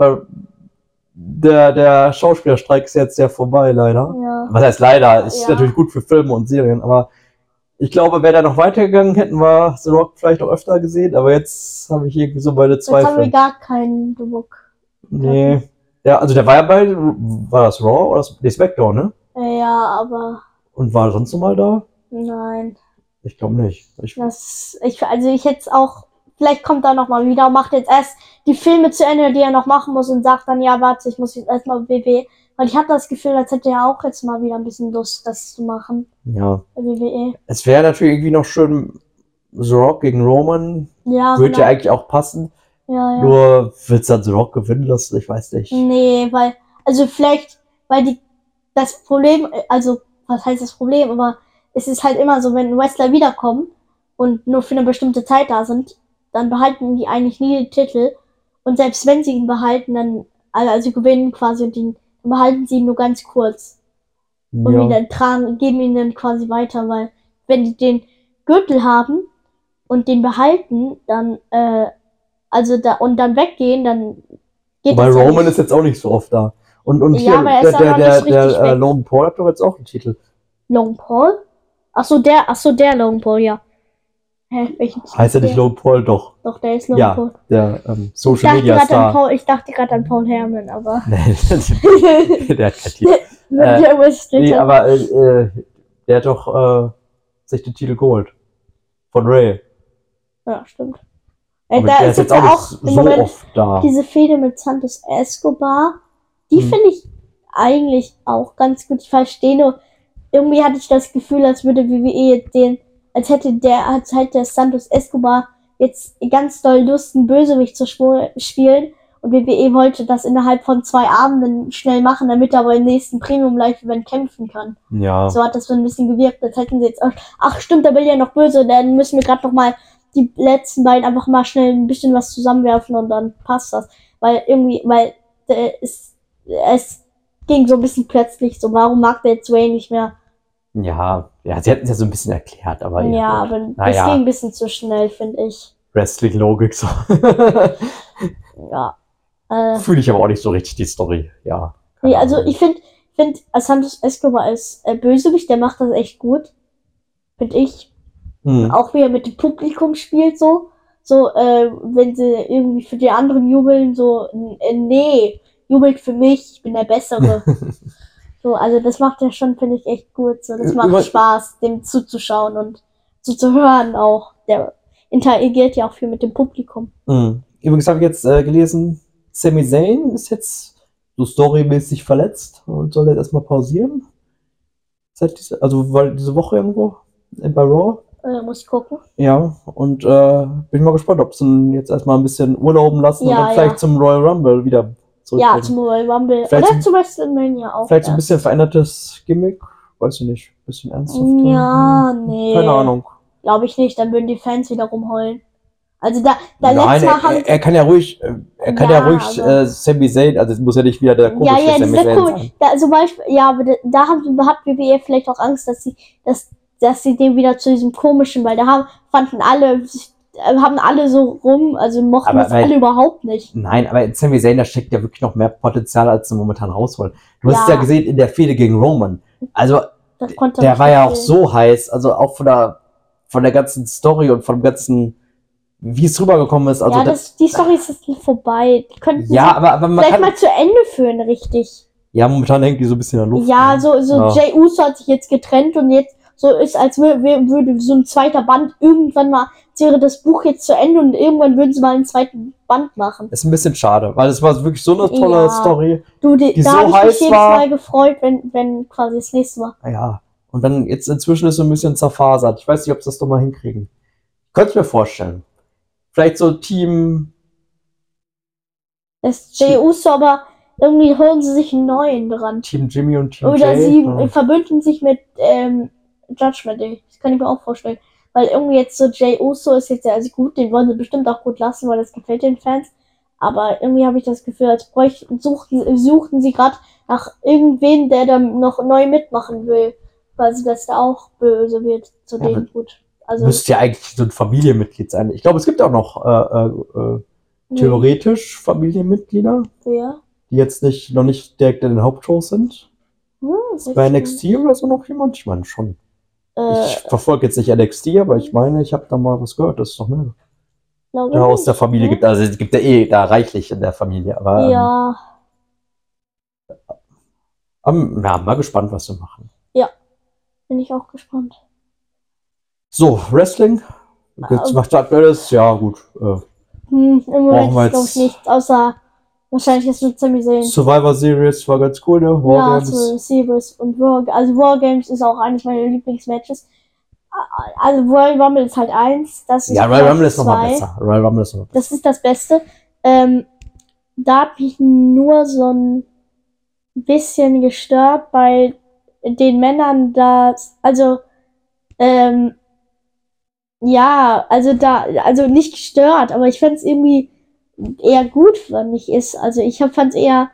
der der Schauspielerstreik ist jetzt ja vorbei, leider. Ja. Was heißt leider? Ist Ja. natürlich gut für Filme und Serien, aber ich glaube, wäre da noch weitergegangen, hätten wir The Rock vielleicht auch öfter gesehen, aber jetzt habe ich irgendwie so meine Zweifel. Jetzt haben wir gar keinen The Rock. Nee. Ja, also der war ja bei, war das Raw oder das, nee, SmackDown, ne? Ja, aber. Und war er sonst noch mal da? Nein. Ich glaube nicht. Ich, das, ich, also ich jetzt auch, vielleicht kommt er noch mal wieder und macht jetzt erst die Filme zu Ende, die er noch machen muss und sagt dann, ja, warte, ich muss jetzt erstmal W W E. Weil ich habe das Gefühl, als hätte er auch jetzt mal wieder ein bisschen Lust, das zu machen. Ja. W W E. Es wäre natürlich irgendwie noch schön, The Rock gegen Roman. Ja, Würde genau. ja eigentlich auch passen. Ja, ja. Nur wird es dann The Rock gewinnen lassen? Ich weiß nicht. Nee, weil, also vielleicht, weil die, das Problem, also, was heißt das Problem, aber es ist halt immer so, wenn Wrestler wiederkommen und nur für eine bestimmte Zeit da sind, dann behalten die eigentlich nie den Titel. Und selbst wenn sie ihn behalten, dann, also gewinnen quasi und den, dann behalten sie ihn nur ganz kurz. Und Ja. wieder tragen, geben ihn dann quasi weiter, weil wenn die den Gürtel haben und den behalten, dann, äh, also da, und dann weggehen, dann geht Weil das ja Roman nicht. ist jetzt auch nicht so oft da. Und, und Ja, hier, aber er der, ist der, auch noch der, nicht richtig der äh, weg. Logan Paul hat doch jetzt auch einen Titel. Logan Paul? Ach so, der, ach so, der Logan Paul, ja. Hä, welchen? Heißt er nicht der? Logan Paul? Doch. Doch, der ist Logan Ja, Paul. der ähm, Ich Social dachte Media gerade an Star. Paul, ich dachte gerade an Paul Herrmann, aber. Nee, der hat keinen Titel. Äh, Irgendwas steht Nee, da. aber äh, der hat doch äh, sich den Titel geholt. Von Ray. Ja, stimmt. Äh, Aber da der ist jetzt ja auch nicht im so Moment oft da. diese Fehde mit Santos Escobar. Die Hm. finde ich eigentlich auch ganz gut. Ich verstehe nur, irgendwie hatte ich das Gefühl, als würde W W E jetzt den, als hätte der, als hätte Santos Escobar jetzt ganz doll Lust, einen Bösewicht zu schmu- spielen. Und W W E wollte das innerhalb von zwei Abenden schnell machen, damit er aber im nächsten Premium Live Event kämpfen kann. Ja. So hat das so ein bisschen gewirkt, als hätten sie jetzt, ach, ach stimmt, da will ja noch böse, dann müssen wir gerade noch mal die letzten beiden einfach mal schnell ein bisschen was zusammenwerfen und dann passt das. Weil irgendwie, weil äh, es, es ging so ein bisschen plötzlich so, warum mag der jetzt Wayne nicht mehr? Ja, ja, sie hätten es ja so ein bisschen erklärt, aber Ja, ja, aber das Naja. ging ein bisschen zu schnell, finde ich. Wrestling-Logik so. Ja. Äh, Fühle ich aber auch nicht so richtig die Story, ja. nee, also ich finde, find, Santos Escobar als äh, Bösewicht, der macht das echt gut. Finde ich. Hm. Auch wie er mit dem Publikum spielt, so. So, äh, wenn sie irgendwie für die anderen jubeln, so, äh, nee, jubelt für mich, ich bin der Bessere. So, also das macht er schon, finde ich, echt gut. So, das macht Über- Spaß, dem zuzuschauen und zuzuhören auch. Der interagiert ja auch viel mit dem Publikum. Hm. Übrigens habe ich jetzt äh, gelesen, Sami Zayn ist jetzt so storymäßig verletzt und soll jetzt erstmal pausieren. Seit diese, also weil diese Woche irgendwo äh, bei Raw. Äh, muss ich gucken. Ja, und äh, bin mal gespannt, ob sie ihn jetzt erstmal ein bisschen urlauben lassen und Ja, dann vielleicht ja. zum Royal Rumble wieder zurückbringen. Ja, zum Royal Rumble. Vielleicht Oder zum- zu WrestleMania auch. Vielleicht so ein erst. bisschen verändertes Gimmick, weiß ich nicht, ein bisschen ernsthafter. Ja, Hm, nee. Keine Ahnung. Glaube ich nicht, dann würden die Fans wieder rumheulen. Also da, da Nein, letztes Mal er, haben er, er kann ja ruhig, äh, er kann ja, Ja, ruhig aber- äh, Sami Zayn, also es muss ja nicht wieder der komische ja, ja, Sami dieser Zayn cool. sein. Da, zum Beispiel, ja, aber da, da haben, hat W W E vielleicht auch Angst, dass sie, dass, dass sie den wieder zu diesem komischen, weil da haben, fanden alle, sich- äh, haben alle so rum, also mochten Aber das weil- alle überhaupt nicht. Nein, aber in Sami Zayn, da steckt ja wirklich noch mehr Potenzial, als sie momentan rausholen. Du hast es Ja. ja gesehen in der Fehde gegen Roman. Also, Das konnte der nicht war ja auch viel. so heiß, also auch von der, von der ganzen Story und vom ganzen, wie es rübergekommen ist. Also ja, das, die Story ist jetzt vorbei. Die könnten ja, sie aber, aber man vielleicht kann, mal zu Ende führen, richtig. ja, momentan hängt die so ein bisschen in der Luft. Ja, ne? so, so Ja. Jey Uso hat sich jetzt getrennt und jetzt so ist, als wür- wür- würde so ein zweiter Band irgendwann mal, als wäre das Buch jetzt zu Ende und irgendwann würden sie mal einen zweiten Band machen. Ist ein bisschen schade, weil es war wirklich so eine tolle Ja. Story. Du, die, Die da so habe ich mich heiß jedes war. Mal gefreut, wenn, wenn quasi das nächste Mal. Ja, und dann jetzt inzwischen ist so ein bisschen zerfasert. Ich weiß nicht, ob sie das doch mal hinkriegen. Ich könnte es mir vorstellen. Vielleicht so Team, Das Jey Uso, aber irgendwie holen sie sich einen neuen dran. Team Jimmy und Team Oder Jay. sie Ja. verbünden sich mit ähm, Judgment Day. Das kann ich mir auch vorstellen. Weil irgendwie jetzt so Jey Uso ist jetzt ja also gut, den wollen sie bestimmt auch gut lassen, weil das gefällt den Fans. Aber irgendwie habe ich das Gefühl, als bräuchten, suchten, suchten sie gerade nach irgendwen, der dann noch neu mitmachen will. Weil sie das da auch böse wird zu Ja, denen gut. Also, müsste ja eigentlich so ein Familienmitglied sein. Ich glaube, es gibt auch noch äh, äh, äh, theoretisch Familienmitglieder, wer? die jetzt nicht noch nicht direkt in den Hauptshows sind. Hm, Ist bei N X T oder so noch jemand? Ich meine schon. äh, Ich verfolge jetzt nicht N X T, aber ich meine, ich habe da mal was gehört, dass es noch mehr glaube da aus nicht, der Familie ne? gibt. Also es gibt ja eh da reichlich in der Familie. Aber ähm, Ja, am- ja, mal gespannt, was sie machen. bin ich auch gespannt. So, Wrestling. Jetzt Ähm. macht aktuelles, ja gut. Äh, Hm, im Brauchen Moment wir ist glaube jetzt- ich nichts, außer wahrscheinlich das mit Sami Zayn. Survivor Series war ganz cool, ne? Ja, Wargames. zu Series und War, also Wargames ist auch eines meiner Lieblingsmatches. Also Royal Rumble ist halt eins, das ist Ja, Royal Platz Rumble ist nochmal zwei. besser. Royal Rumble ist nochmal besser. Das ist das Beste. Ähm, da hat mich nur so ein bisschen gestört bei den Männern, dass, also, ähm, ja, also da, also nicht gestört, aber ich fand es irgendwie eher gut, fand ich ist. Also ich fand es eher,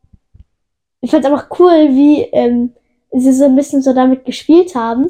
ich fand es einfach cool, wie ähm, sie so ein bisschen so damit gespielt haben,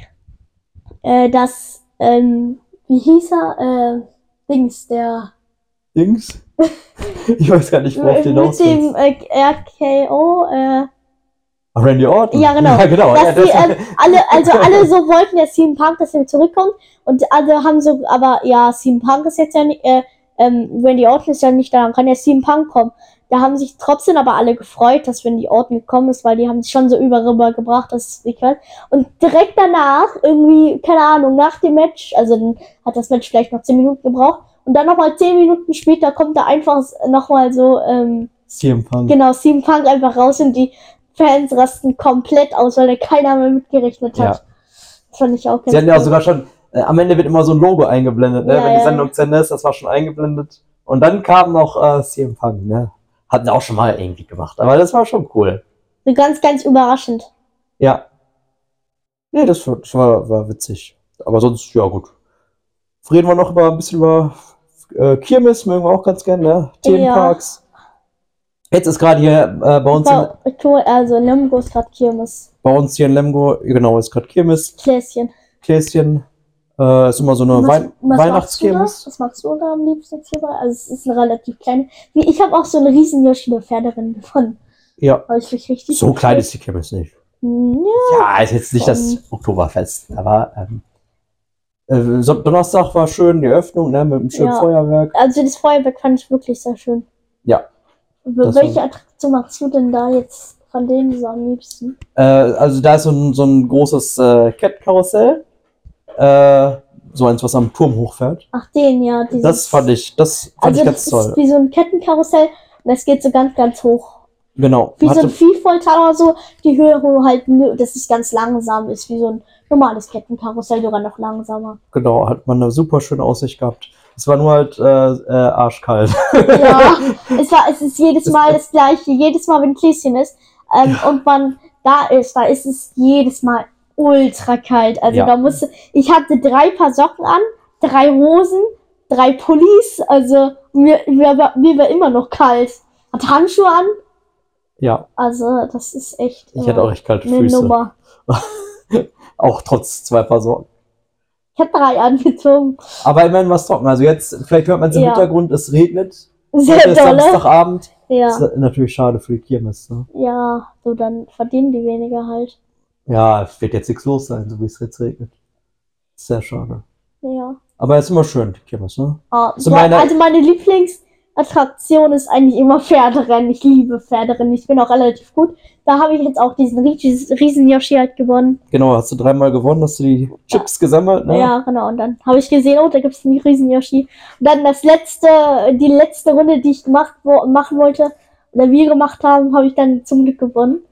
äh, dass, ähm, wie hieß er, äh, Dings, der Dings? Ich weiß gar nicht, worauf du mit hinaus dem willst. äh, R K O, äh, Ah, Randy Orton? Ja, genau. Ja, genau. dass Ja, die, das- ähm, alle, also alle so wollten ja C M Punk, dass er zurückkommt und alle haben so, aber ja, C M Punk ist jetzt ja nicht, äh, ähm, Randy Orton ist ja nicht da, dann kann ja C M Punk kommen. Da haben sich trotzdem aber alle gefreut, dass Randy Orton gekommen ist, weil die haben sich schon so über rübergebracht, dass es nicht weiß. Und direkt danach, irgendwie, keine Ahnung, nach dem Match, also dann hat das Match vielleicht noch zehn Minuten gebraucht und dann nochmal zehn Minuten später kommt da einfach nochmal so, ähm, C M Punk. genau, C M Punk einfach raus und die Fans rasten komplett aus, weil da keiner mehr mitgerechnet hat. Ja. Das fand ich auch ganz Sie hatten ja auch cool. sogar schon, äh, am Ende wird immer so ein Logo eingeblendet, ne? Ja, Wenn die ja, Sendung ja. zu Ende ist, das war schon eingeblendet. Und dann kam noch äh, C M Punk, ne? Hatten auch schon mal irgendwie gemacht, aber das war schon cool. So ganz, ganz überraschend. Ja. Nee, das war, das war, war witzig. Aber sonst, ja gut. Reden wir noch über ein bisschen über äh, Kirmes, mögen wir auch ganz gerne, ne? Themenparks. Jetzt ist gerade hier äh, bei, uns in, War, cool, also in Limbo ist gerade Kirmes. bei uns hier in Lemgo, genau, ist gerade Kirmes, Kläschen. Kläschen. Äh, ist immer so eine Was- Wein was Weihnachtskirmes. magst du da? Was magst du da am liebsten jetzt hierbei? Also es ist eine relativ kleine. Wie, ich habe auch so eine riesen Yoshi der Pferderin gefunden. Ja, Habe ich mich richtig so klein gefreut. ist die Kirmes nicht. Hm, Ja, Ja, ist jetzt nicht das Oktoberfest, aber ähm, äh, so- Donnerstag war schön, die Eröffnung, ne, mit einem schönen Ja. Feuerwerk. also das Feuerwerk fand ich wirklich sehr schön. Ja. Das Welche war- Attraktion magst du denn da jetzt von denen so am liebsten? Äh, also da ist so ein, so ein großes äh, Kettkarussell. Äh, so eins, was am Turm hochfährt. Ach, den, ja. Dieses, Das fand ich, das fand also ich ganz das ist toll. wie so ein Kettenkarussell und das geht so ganz, ganz hoch. Genau. Wie so Hatte, ein Viehvolltal oder so, die Höhe, wo halt, nö- das ist ganz langsam ist, wie so ein normales Kettenkarussell, sogar noch langsamer. genau, hat man eine super schöne Aussicht gehabt. Es war nur halt äh, äh, arschkalt. Ja, es war, es ist jedes Mal das gleiche, jedes Mal, wenn Kläschen ist, ähm, und man da ist, da ist es jedes Mal ultra kalt. Also Ja. da musste, ich hatte drei Paar Socken an, drei Hosen, drei Pullis, also mir, mir, war, mir war immer noch kalt. Hatte Handschuhe an, Ja, also das ist echt ich äh, hatte auch echt kalte eine Füße. Nummer. Auch trotz zwei Paar Socken. Ich habe drei angezogen. Aber immerhin war es trocken. Also jetzt, vielleicht hört man es im Ja. Hintergrund, es regnet. Sehr Heute ist dolle. Samstagabend. Ja. Ist natürlich schade für die Kirmes. Ne? Ja, so dann verdienen die weniger halt. Ja, es wird jetzt nichts los sein, so wie es jetzt regnet. Sehr schade. Ja. Aber es ist immer schön, die Kirmes, ne? Ah, Also ja, meine- also meine Lieblingsattraktion ist eigentlich immer Pferderennen. Ich liebe Pferderennen. Ich bin auch relativ gut. Da habe ich jetzt auch diesen riesen, riesen Yoshi halt gewonnen. Genau, hast du dreimal gewonnen, hast du die Chips gesammelt, ne? Ja, genau. Und dann habe ich gesehen, oh, da gibt es einen riesen Yoshi. Und dann das letzte, die letzte Runde, die ich gemacht wo, machen wollte, oder wir gemacht haben, habe ich dann zum Glück gewonnen.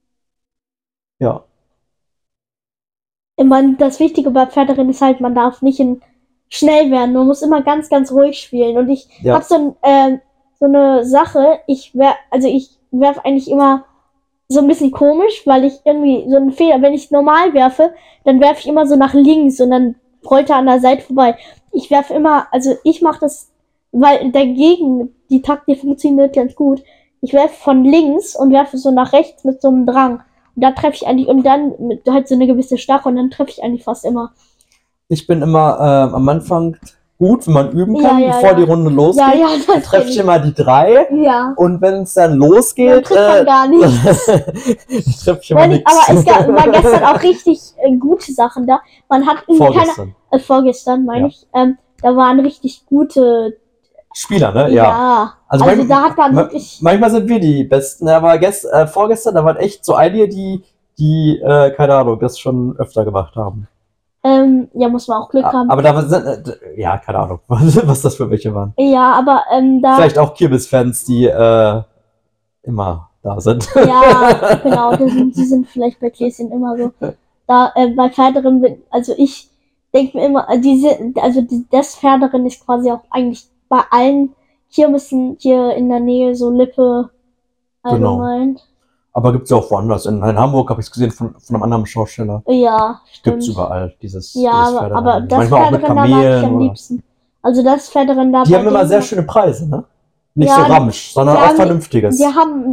Ja. Ich meine, das Wichtige bei Pferderennen ist halt, man darf nicht in schnell werden. Man muss immer ganz, ganz ruhig spielen. Und ich Ja. habe so, ein, ähm, so eine Sache, ich wer, also ich werfe eigentlich immer so ein bisschen komisch, weil ich irgendwie so einen Fehler, wenn ich normal werfe, dann werfe ich immer so nach links und dann rollte an der Seite vorbei. Ich werfe immer, also ich mache das, weil dagegen die Taktik funktioniert ganz gut. Ich werfe von links und werfe so nach rechts mit so einem Drang. Und da treffe ich eigentlich, und dann mit halt so eine gewisse Starre, und dann treffe ich eigentlich fast immer. Ich bin immer äh, am Anfang gut, wenn man üben kann, Ja, ja, bevor ja. die Runde losgeht. Ja, ja, dann das treffe kenn ich ich. immer die drei. Ja. Und wenn es dann Dann losgeht, trifft man äh, gar nichts. treffe ich immer Weil ich, nichts. aber es gab, war gestern auch richtig äh, gute Sachen da. Man hat irgendwie keine, Vorgestern. äh, vorgestern meine Ja. ich, ähm, da waren richtig gute, Spieler, ne? ja. Ja. Also, Also, manch- da hat man ma- wirklich, Manchmal sind wir die Besten, aber gest, äh, vorgestern, da waren echt so einige, die, die äh, keine Ahnung, das schon öfter gemacht haben. ähm, ja, muss man auch Glück A- haben. Aber da sind, äh, d- ja, keine Ahnung, was das für welche waren. Ja, aber ähm, da, Vielleicht auch Kirmes-Fans, die äh, immer da sind. ja, genau, die sind, die sind vielleicht bei Gläschen immer so. Da, äh, bei Pferderin, bin- also ich denke mir immer, äh, diese, also die, das Pferderin ist quasi auch eigentlich bei allen Kirmessen hier in der Nähe so Lippe allgemein. Aber gibt's ja auch woanders. In, in Hamburg habe ich es gesehen von, von einem anderen Schausteller. Ja, stimmt. Gibt's überall, dieses, Ja, dieses aber, Pferderennen. aber das Manchmal auch mit Pferderennen, da mag ich Kamelen. am Oder, liebsten. Also das Pferderennen da die bei haben immer denen- sehr schöne Preise, ne? Nicht Ja, so Ramsch, sondern die auch haben- vernünftiges. Die haben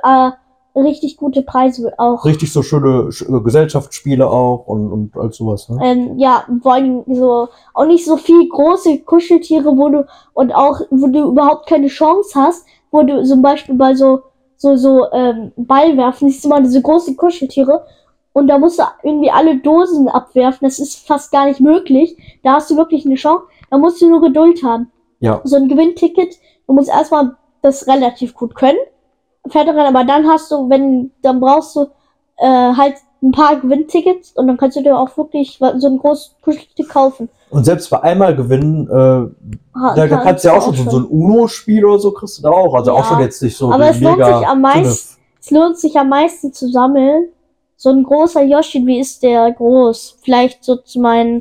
äh, richtig gute Preise auch. Richtig so schöne Sch- Gesellschaftsspiele auch und, und all sowas, ne? Ähm, ja, vor allem so, auch nicht so viel große Kuscheltiere, wo du, und auch, wo du überhaupt keine Chance hast, wo du zum Beispiel bei so, so, so, ähm, Ball werfen, siehst du mal diese großen Kuscheltiere, und da musst du irgendwie alle Dosen abwerfen, das ist fast gar nicht möglich, da hast du wirklich eine Chance, da musst du nur Geduld haben. Ja. So ein Gewinnticket, du musst erstmal das relativ gut können, Pferderennen, aber dann hast du, wenn, dann brauchst du, äh, halt ein paar Gewinntickets, und dann kannst du dir auch wirklich so ein großes Kuschelticket kaufen. Und selbst bei einmal gewinnen, äh, Ha- da, da kannst du ja auch schon so, so ein Uno-Spiel oder so kriegst du da auch. Also auch Ja. schon jetzt nicht so Aber die es lohnt mega sich am dünne- meisten, es lohnt sich am meisten zu sammeln. So ein großer Yoshi, wie ist der groß? Vielleicht so zu meinen,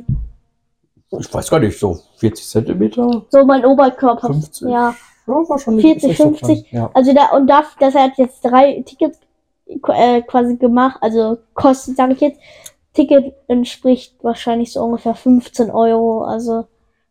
Ich weiß gar nicht, so vierzig Zentimeter? so mein Oberkörper. fünfzig? Ja. Ja, war schon nicht, vierzig, ist nicht so fünfzig. klein. Ja. Also da, und da, das hat jetzt drei Tickets äh, quasi gemacht, also kostet, sage ich jetzt, Ticket entspricht wahrscheinlich so ungefähr fünfzehn Euro, also,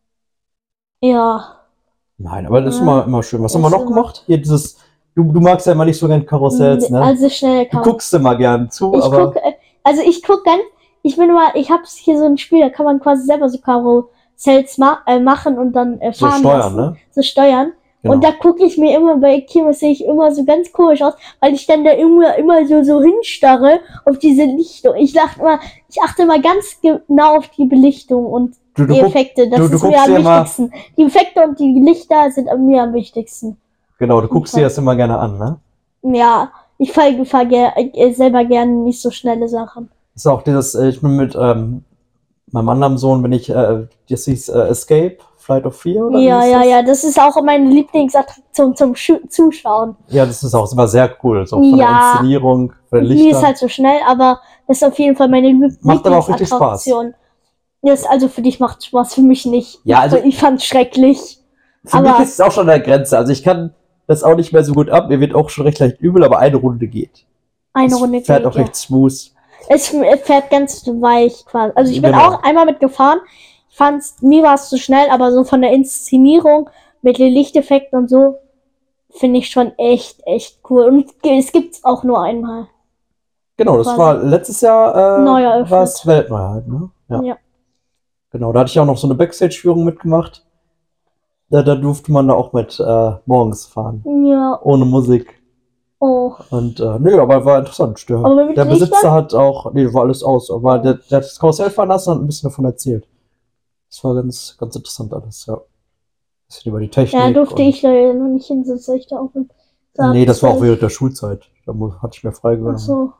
ja. Nein, aber das ist Ja. immer, immer schön. Was Das haben wir ist noch immer- gemacht? Hier dieses, du, du magst ja immer nicht so gern Karussells, ne? Also schnell Du kann guckst immer gern zu, Ich aber guck, äh, also ich guck ganz, ich bin immer, ich hab's hier so ein Spiel, da kann man quasi selber so Karussells ma äh, machen und dann äh, so fahren steuern, lassen, ne? so steuern. Genau. Und da gucke ich mir immer bei Kirmes, sehe ich immer so ganz komisch aus, weil ich dann da immer, immer so, so hinstarre auf diese Lichtung. Ich dachte immer, ich achte immer ganz genau auf die Belichtung und du, du die guck, Effekte. Das du- du ist mir guckst am dir immer- wichtigsten. Die Effekte und die Lichter sind mir am wichtigsten. genau, du guckst dir das immer gerne an, ne? Ja, ich fahre fahr ger äh, selber gerne nicht so schnelle Sachen. Das ist auch dieses, äh, ich bin mit ähm, meinem anderen Sohn, bin ich, äh, das hieß äh, Escape, Flight of Fear, oder wie Ja, hieß ja, das? ja, das ist auch meine Lieblingsattraktion zum Schu Zuschauen. Ja, das ist auch immer sehr cool, so von Ja. der Inszenierung, von den Die ist Lichtern. halt so schnell, aber das ist auf jeden Fall meine Lieb Macht aber auch richtig Lieblingsattraktion. Das, also für dich macht Spaß, für mich nicht. Ja, also- ich fand's schrecklich. Für aber- mich ist es auch schon an der Grenze, also ich kann das auch nicht mehr so gut ab, mir wird auch schon recht leicht übel, aber eine Runde geht. Eine Es Runde fährt geht, auch ja. recht smooth. Es f- fährt ganz weich quasi. Also ich bin Genau. auch einmal mitgefahren. Ich fand's, mir war es zu schnell, aber so von der Inszenierung mit den Lichteffekten und so finde ich schon echt, echt cool. Und es gibt's auch nur einmal. Genau, das Quasi. war letztes Jahr, Neu äh, eröffnet. war es Weltneuheit, ne? Ja. Genau, da hatte ich auch noch so eine Backstage-Führung mitgemacht. Da, da durfte man da auch mit äh, morgens fahren, Ja, ohne Musik. oh. Und äh, nö, aber war interessant. Der, Aber mit der Lichtern? Besitzer hat auch, nee, war alles aus, aber der, der hat das Karussell fahren lassen und hat ein bisschen davon erzählt. Das war ganz, ganz interessant alles, ja. Bisschen über die Technik. Ja, durfte und- ich leider noch nicht hin, sonst hätte ich da auch mit. Nee, das war auch während der Schulzeit. Da mu- hatte ich mir freigenommen. Ach so.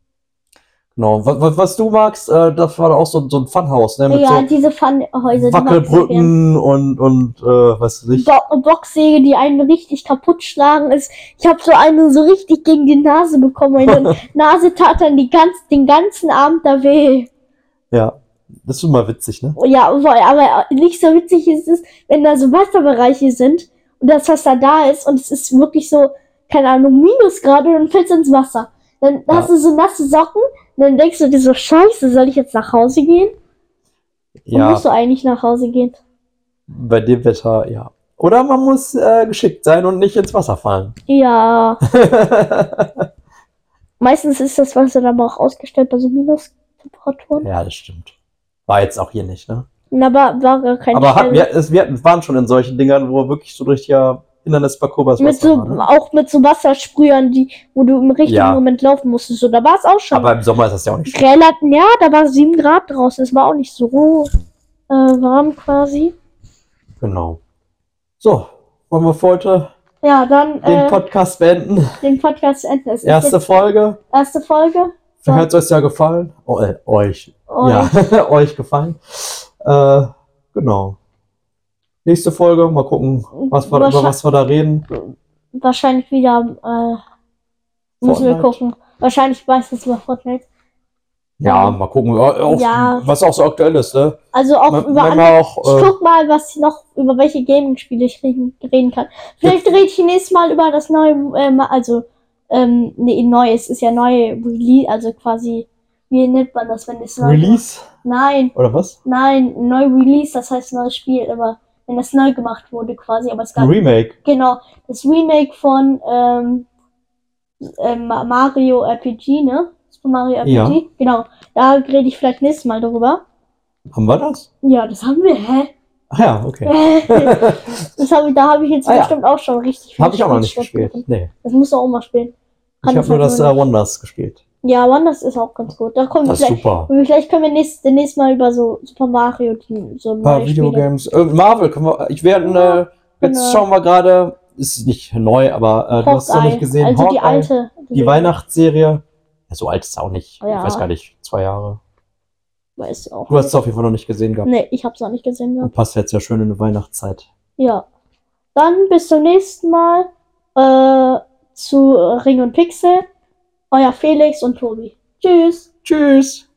Genau. Was, was, was du magst, äh, das war auch so, so ein Funhaus, ne? Mit Ja, so diese Pfannhäuser. die mag ich sehr gern. Wackelbrücken und, und äh, was weiß ich. Bo Boxsäge, die einen richtig kaputt schlagen. Ist, ich habe so eine so richtig gegen die Nase bekommen. Meine Nase tat dann die ganz, den ganzen Abend da weh. Ja, das ist immer witzig, ne? Ja, aber, aber nicht so witzig ist es, wenn da so Wasserbereiche sind und das Wasser da ist und es ist wirklich so, keine Ahnung, Minusgrad und dann fällst du ins Wasser. Dann Ja. hast du so nasse Socken und dann denkst du dir so, scheiße, soll ich jetzt nach Hause gehen? Und Ja, musst du eigentlich nach Hause gehen. bei dem Wetter, ja. Oder man muss äh, geschickt sein und nicht ins Wasser fallen. Ja, meistens ist das Wasser dann aber auch ausgestellt bei so Minustemperaturen. Ja, das stimmt. War jetzt auch hier nicht, ne? Na, aber war gar kein Aber hat, Stelle. wir, es, wir hatten- waren schon in solchen Dingern, wo wirklich so durch ja Hindernisparcours das Mit Wasser so, war, ne? auch mit so Wassersprühern, die, wo du im richtigen Ja. Moment laufen musstest. So, da war es auch schon. Aber im Sommer ist das ja auch nicht schlimm. Relativ, ja, da war sieben Grad draußen. Es war auch nicht so äh, warm quasi. Genau. So, wollen wir für heute Ja, dann den äh, Podcast beenden? den Podcast enden. Es ist Erste jetzt Folge. erste Folge. So. Hat es euch ja gefallen? Oh, äh, euch. Und Ja, euch gefallen. Äh, genau. Nächste Folge, mal gucken, was wir, über Wahrscheinlich- was wir da reden. wahrscheinlich wieder äh, müssen wir Fortnite. gucken. Wahrscheinlich meistens über Fortnite. Ja, Ähm, mal gucken, ja, auch, ja. was auch so aktuell ist, ne? Also auch Man, über andere. manchmal auch, Ich äh, guck mal, was noch, über welche Gaming-Spiele ich reden, reden kann. Vielleicht rede ich nächstes Mal über das neue, ähm, also, ähm, nee, neu, es ist ja neu Release, also quasi, wie nennt man das, wenn es neu Release? Nein, Oder was? nein, neu Release, das heißt neues Spiel, aber wenn das neu gemacht wurde quasi, aber es Ein gab, Remake. genau, das Remake von, ähm, ähm, Mario R P G, ne? Super Mario R P G, Ja. genau, da rede ich vielleicht nächstes Mal darüber. Haben wir das? Ja, das haben wir, hä? Ach ja, okay. Das hab ich, da habe ich jetzt Ah, ja. bestimmt auch schon richtig viel Habe ich auch noch nicht Spielstunden gespielt. drin. Nee. Das musst du auch mal spielen. Kann Ich habe nur halt das nur äh, nicht. Wonders gespielt. Ja, Wonders ist auch ganz gut. Da kommen wir Das ist vielleicht, super. vielleicht können wir nächst, demnächst mal über so Super Mario, die, so Ein paar neue Spiele. Videogames. Äh, Marvel können wir. Ich werde. Ja, Äh, jetzt genau. schauen wir gerade. Ist nicht neu, aber äh, du hast es noch nicht gesehen. Also die Hawkeye, alte. Die Weihnachtsserie. Ja, so alt ist es auch nicht. Ja. Ich weiß gar nicht. Zwei Jahre. Weiß ich auch. Du hast es auf jeden Fall noch nicht gesehen gehabt. Nee, ich hab's noch nicht gesehen Und gehabt. passt jetzt ja schön in die Weihnachtszeit. Ja. Dann bis zum nächsten Mal äh, zu Ring und Pixel. Euer Felix und Tobi. Tschüss. Tschüss.